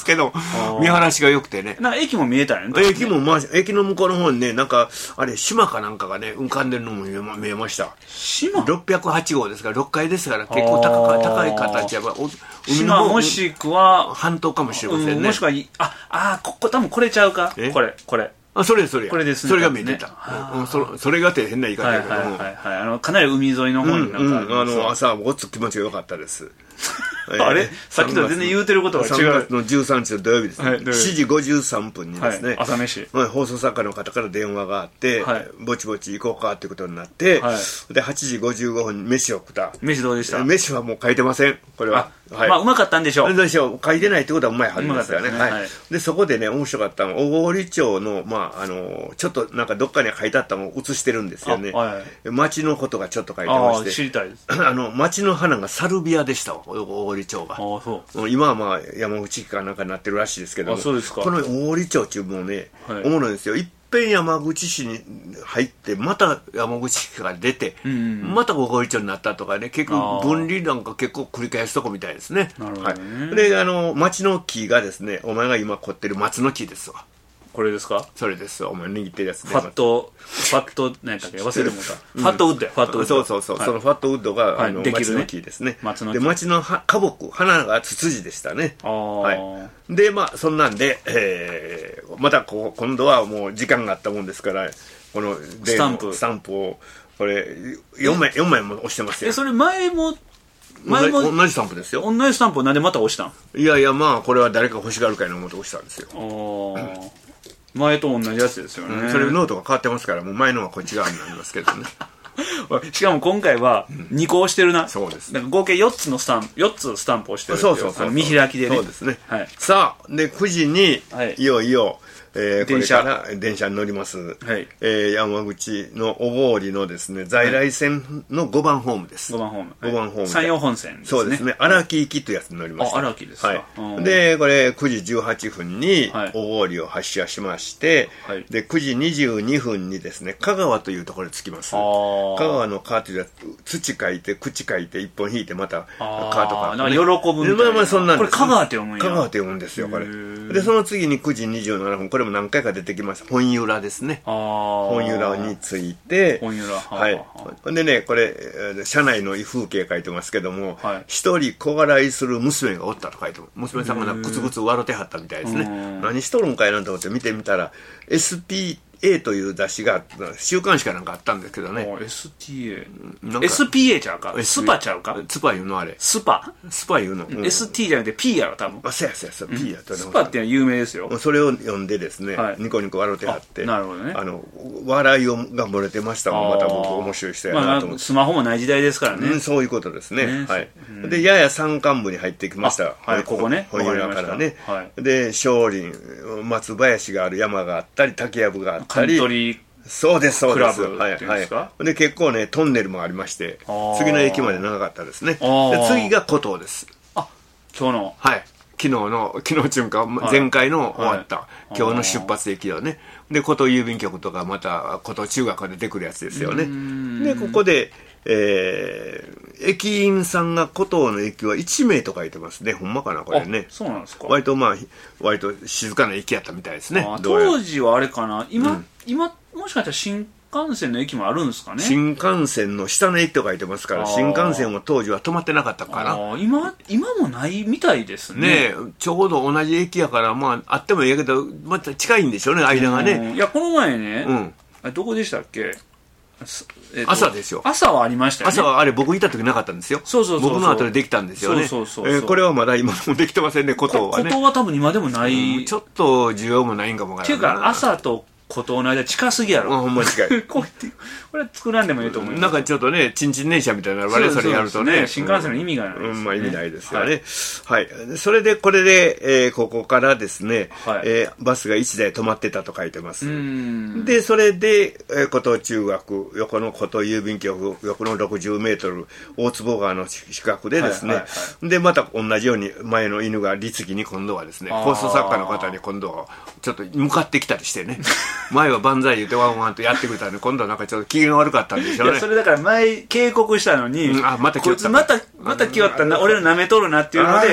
ですけど、見晴らしが良くてね。 なんか駅も見えたよね。 駅も、まあ、駅の向こうの方にね、なんか、あれ、島かなんかがね、浮かんでるのも見えました。 島 ? ろっぴゃくはち 号ですから、ろっかいですから、結構高か高い形やば、 海のもしくは、 半島かもしれませんね。うん、 もしくは、あ、あ、ここ多分これちゃうかこれ、これ。 あ、それそれ。 これですね。 それが見えてた。うん、そそれがって変な言い方だけども。 はいはいはい。あの、かなり海沿いの方になんか、 あの、朝、ごっつ気持ちが良かったです。 あれさっきと全然言うてることが違う。 さんがつのじゅうさんにちの土曜日ですね。しちじごじゅうさんぷんにですね。 朝飯。 放送作家の方から電話があって、ぼちぼち行こうかってことになって、で、はちじごじゅうごふんに飯を食った。 飯どうでした？ 飯はもう書いてません。これは。 まあ、うまかったんでしょう。 でしょう。書いてないってことはうまいはずですよね。はい。で、そこでね、面白かったのは、小郡町の、まあ、あの、ちょっとなんかどっかに書いてあったのを写してるんですよね。町のことがちょっと書いてまして。 知りたいです。 あの、町の花がサルビアでしたわ、小郡町が。今はまあ、山口かなんかになってるらしいですけども、この小郡町っていうのもね、おもろいんですよ。いっぺん山口市に入って、また山口市から出て、また小郡町になったとかね、結構分離なんか結構繰り返すとこみたいですね。 なるほどね。 で、あの、町の木がですね、お前が今凝ってる松の木ですわ。 これですか？ それですお前握ってるやつで。 ファット、ファット、何やったっけ忘れてもうた。ファットウッドや、ファットウッド。 そうそうそう。そのファットウッドが、あの、町の木ですね。 松の木。 で、町の花木、花がツツジでしたね。はい。で、まあ、そんなんで、えー、またこう、今度はもう時間があったもんですから、この、 スタンプ。 スタンプを、これ、よんまい、よんまいも押してますよ。 え、それ前も、 前も同じスタンプですよ。 同じスタンプをなんでまた押したん？ いやいや、まあ、これは誰か欲しがるかいな思って押したんですよ。 ああ。前と同じやつですよね、 うん、それノートが変わってますからもう前のはこっち側になりますけどねしかも今回はにこ押してるな、 うん、そうです、 だから合計よっつのスタンプよっつスタンプをしてるっていう、 そうそうそうそう見開きでね、 そうですね、 はい、 さあでくじに、はい、いよいよえー、これから電車に乗ります、 はいえー、山口の小郡のですね在来線のごばんホームです。 ごばんホーム、 ごばんホーム山陽本線ですね。 そうですね、荒木行きというやつに乗りました。 あ、荒木ですか、 はい、でこれくじじゅうはっぷんに小郡を発車しまして、はい、でくじにじゅうにふんにですね香川というところに着きます。香川の川というのは土書いて口書いて一本引いてまた川とか、 ね、なんか喜ぶみたいな、まあまあそんなんです、ね、これ香川って読むんや。 香川って読むんですよこれで。その次にくじにじゅうななふん、これも何回か出てきました本由良ですね。本由良について、 本由良、 はい。でね、これ車内の風景書いてますけども、一、はい、人小柄いする娘がおったと書いてます。娘さんがなんかグツグツ笑ってはったみたいですね。何しとるんかいなと思って見てみたら エスピーエー という雑誌が週刊誌かなんかあったんですけどね。 エスティーエー エスピーエー ちゃうかスパちゃうかスパ言うのあれスパスパ言うの、 うん、エスティー じゃなくて P やろ多分。 あ、そうやそうやそうや P やと、 スパっていうのは有名ですよ。 それを読んでですね、はい、ニコニコ笑ってはって、 なるほどね、 あの笑いをが漏れてましたもん。また僕面白い人やなと思って、まあ、 スマホもない時代ですからね、 うん、そういうことですね、ね、はい、うん、でやや山間部に入ってきました。 はい、ここね本由良からね、 はい、 で松林松林がある山があったり竹やぶがあったり、 カントリーそうですそうです。 クラブっていうんですか、 はいはい、で結構ねトンネルもありまして、次の駅まで長かったですね。で次が古東です。 あ、今日の、 はい、昨日の昨日中か前回の終わった、はい、今日の出発駅をね、で古東郵便局とかまた古東中学が出てくるやつですよね。でここで、えー、駅員さんが古東の駅はいちめいと書いてますね。ほんまかなこれね。 そうなんですか。 割とまあ割と静かな駅やったみたいですね。 当時はあれかな今、うん、今もしかしたら新幹線の駅もあるんですかね。 新幹線の下の駅と書いてますから新幹線は当時は止まってなかったかな。 今今もないみたいですね。 ねえちょうど同じ駅やからまああってもいいけどまた近いんでしょうね間がね。 いやこの前ね、 うん、 あどこでしたっけ、 えっと、朝ですよ。 朝はありましたよね。 朝はあれ僕いた時なかったんですよ。 そうそうそうそう、 僕の後でできたんですよね。 そうそうそうそう、 えー、これはまだ今もできてませんね。古東はね。 古東は多分今でもない、 うん、ちょっと需要もないんかもわからない。 っていうか朝と古東の間近すぎやろ。 ほんま近い。 これ作らんでもいいと思う。 なんかちょっとねちんちん電車みたいな我々それやるとね、ね、 新幹線の意味がないですよね。 うん、まあ意味ないですよね。はい、はい、それでこれで、えー、ここからですね、はい、えー、バスがいちだい止まってたと書いてます。でそれで、えー、古東中学横の古東郵便局横のろくじゅうメートル大坪川の近くでですね、はいはいはい、でまた同じように前の犬が律儀に今度はですね放送作家の方に今度はちょっと向かってきたりしてね前は万歳言ってワンワンとやってくれたので今度はなんかちょっと機嫌悪かったんでしょうね。 いやそれだから前警告したのに、 うん、あまた来よったまたまた来よったな、俺の舐めとるなっていうので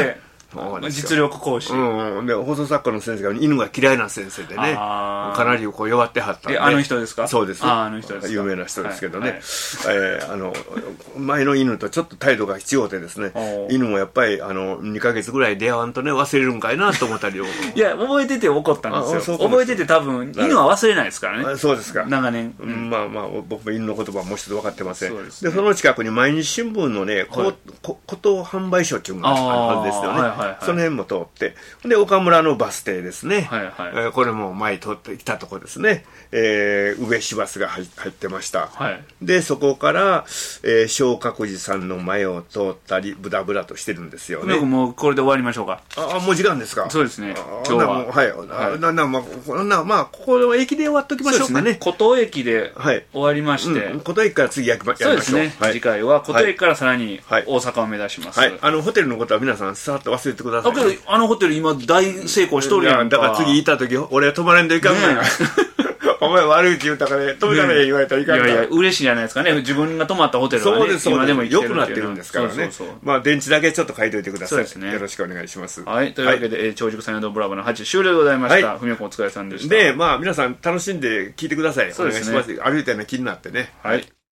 実力講師。 うん。で、放送作家の先生が犬が嫌いな先生でね、かなりこう弱ってはったんで。 あの人ですか？ そうです。 ああの人ですか。 有名な人ですけどね。えあの、前の犬とちょっと態度が違うてですね、犬もやっぱり、あの、にかげつぐらい出会わんとね、忘れるんかいなと思ったり。 いや、覚えてて怒ったんですよ。覚えてて多分、犬は忘れないですからね。 そうですか。 長年。 まあまあ、僕も犬の言葉はもう一つ分かってません。で、その近くに毎日新聞のね、こと販売所っていうのがあるはずですよね。その辺も通って、で、岡村のバス停ですね。これも前通ってきたとこですね。えー、上市バスが入ってました。はい、で、そこから、えー、昇格寺さんの前を通ったり、ブラブラとしてるんですよね。 もうこれで終わりましょうか。 あ、もう時間ですか。 そうですね。今日は。 はい。はい、な、な、まあ、な、まあ、ここの駅で終わっときましょうかね。 古東駅で終わりまして。 古東駅から次やりましょう。そうですね。 次回は古東駅からさらに大阪を目指します。 はい。あの、ホテルのことは皆さん、さっと忘れてください。 だけど、あのホテル今大成功しとるやんか。 だから次行った時、俺は泊まれんといかんから。お前悪口言うたから止めたら言われたらいかんから。 いやいや、嬉しいじゃないですかね。自分が泊まったホテルはね、今でも良くなってるんですからね。まあ、電池だけちょっと書いといてください。 そうですね。 よろしくお願いします。 はい。というわけで、超熟サイドブラボーのはち終了でございました。ふみおくんお疲れさんでした。 で、まあ、皆さん楽しんで聞いてください。お願いします。歩いたような気になってね。 はい。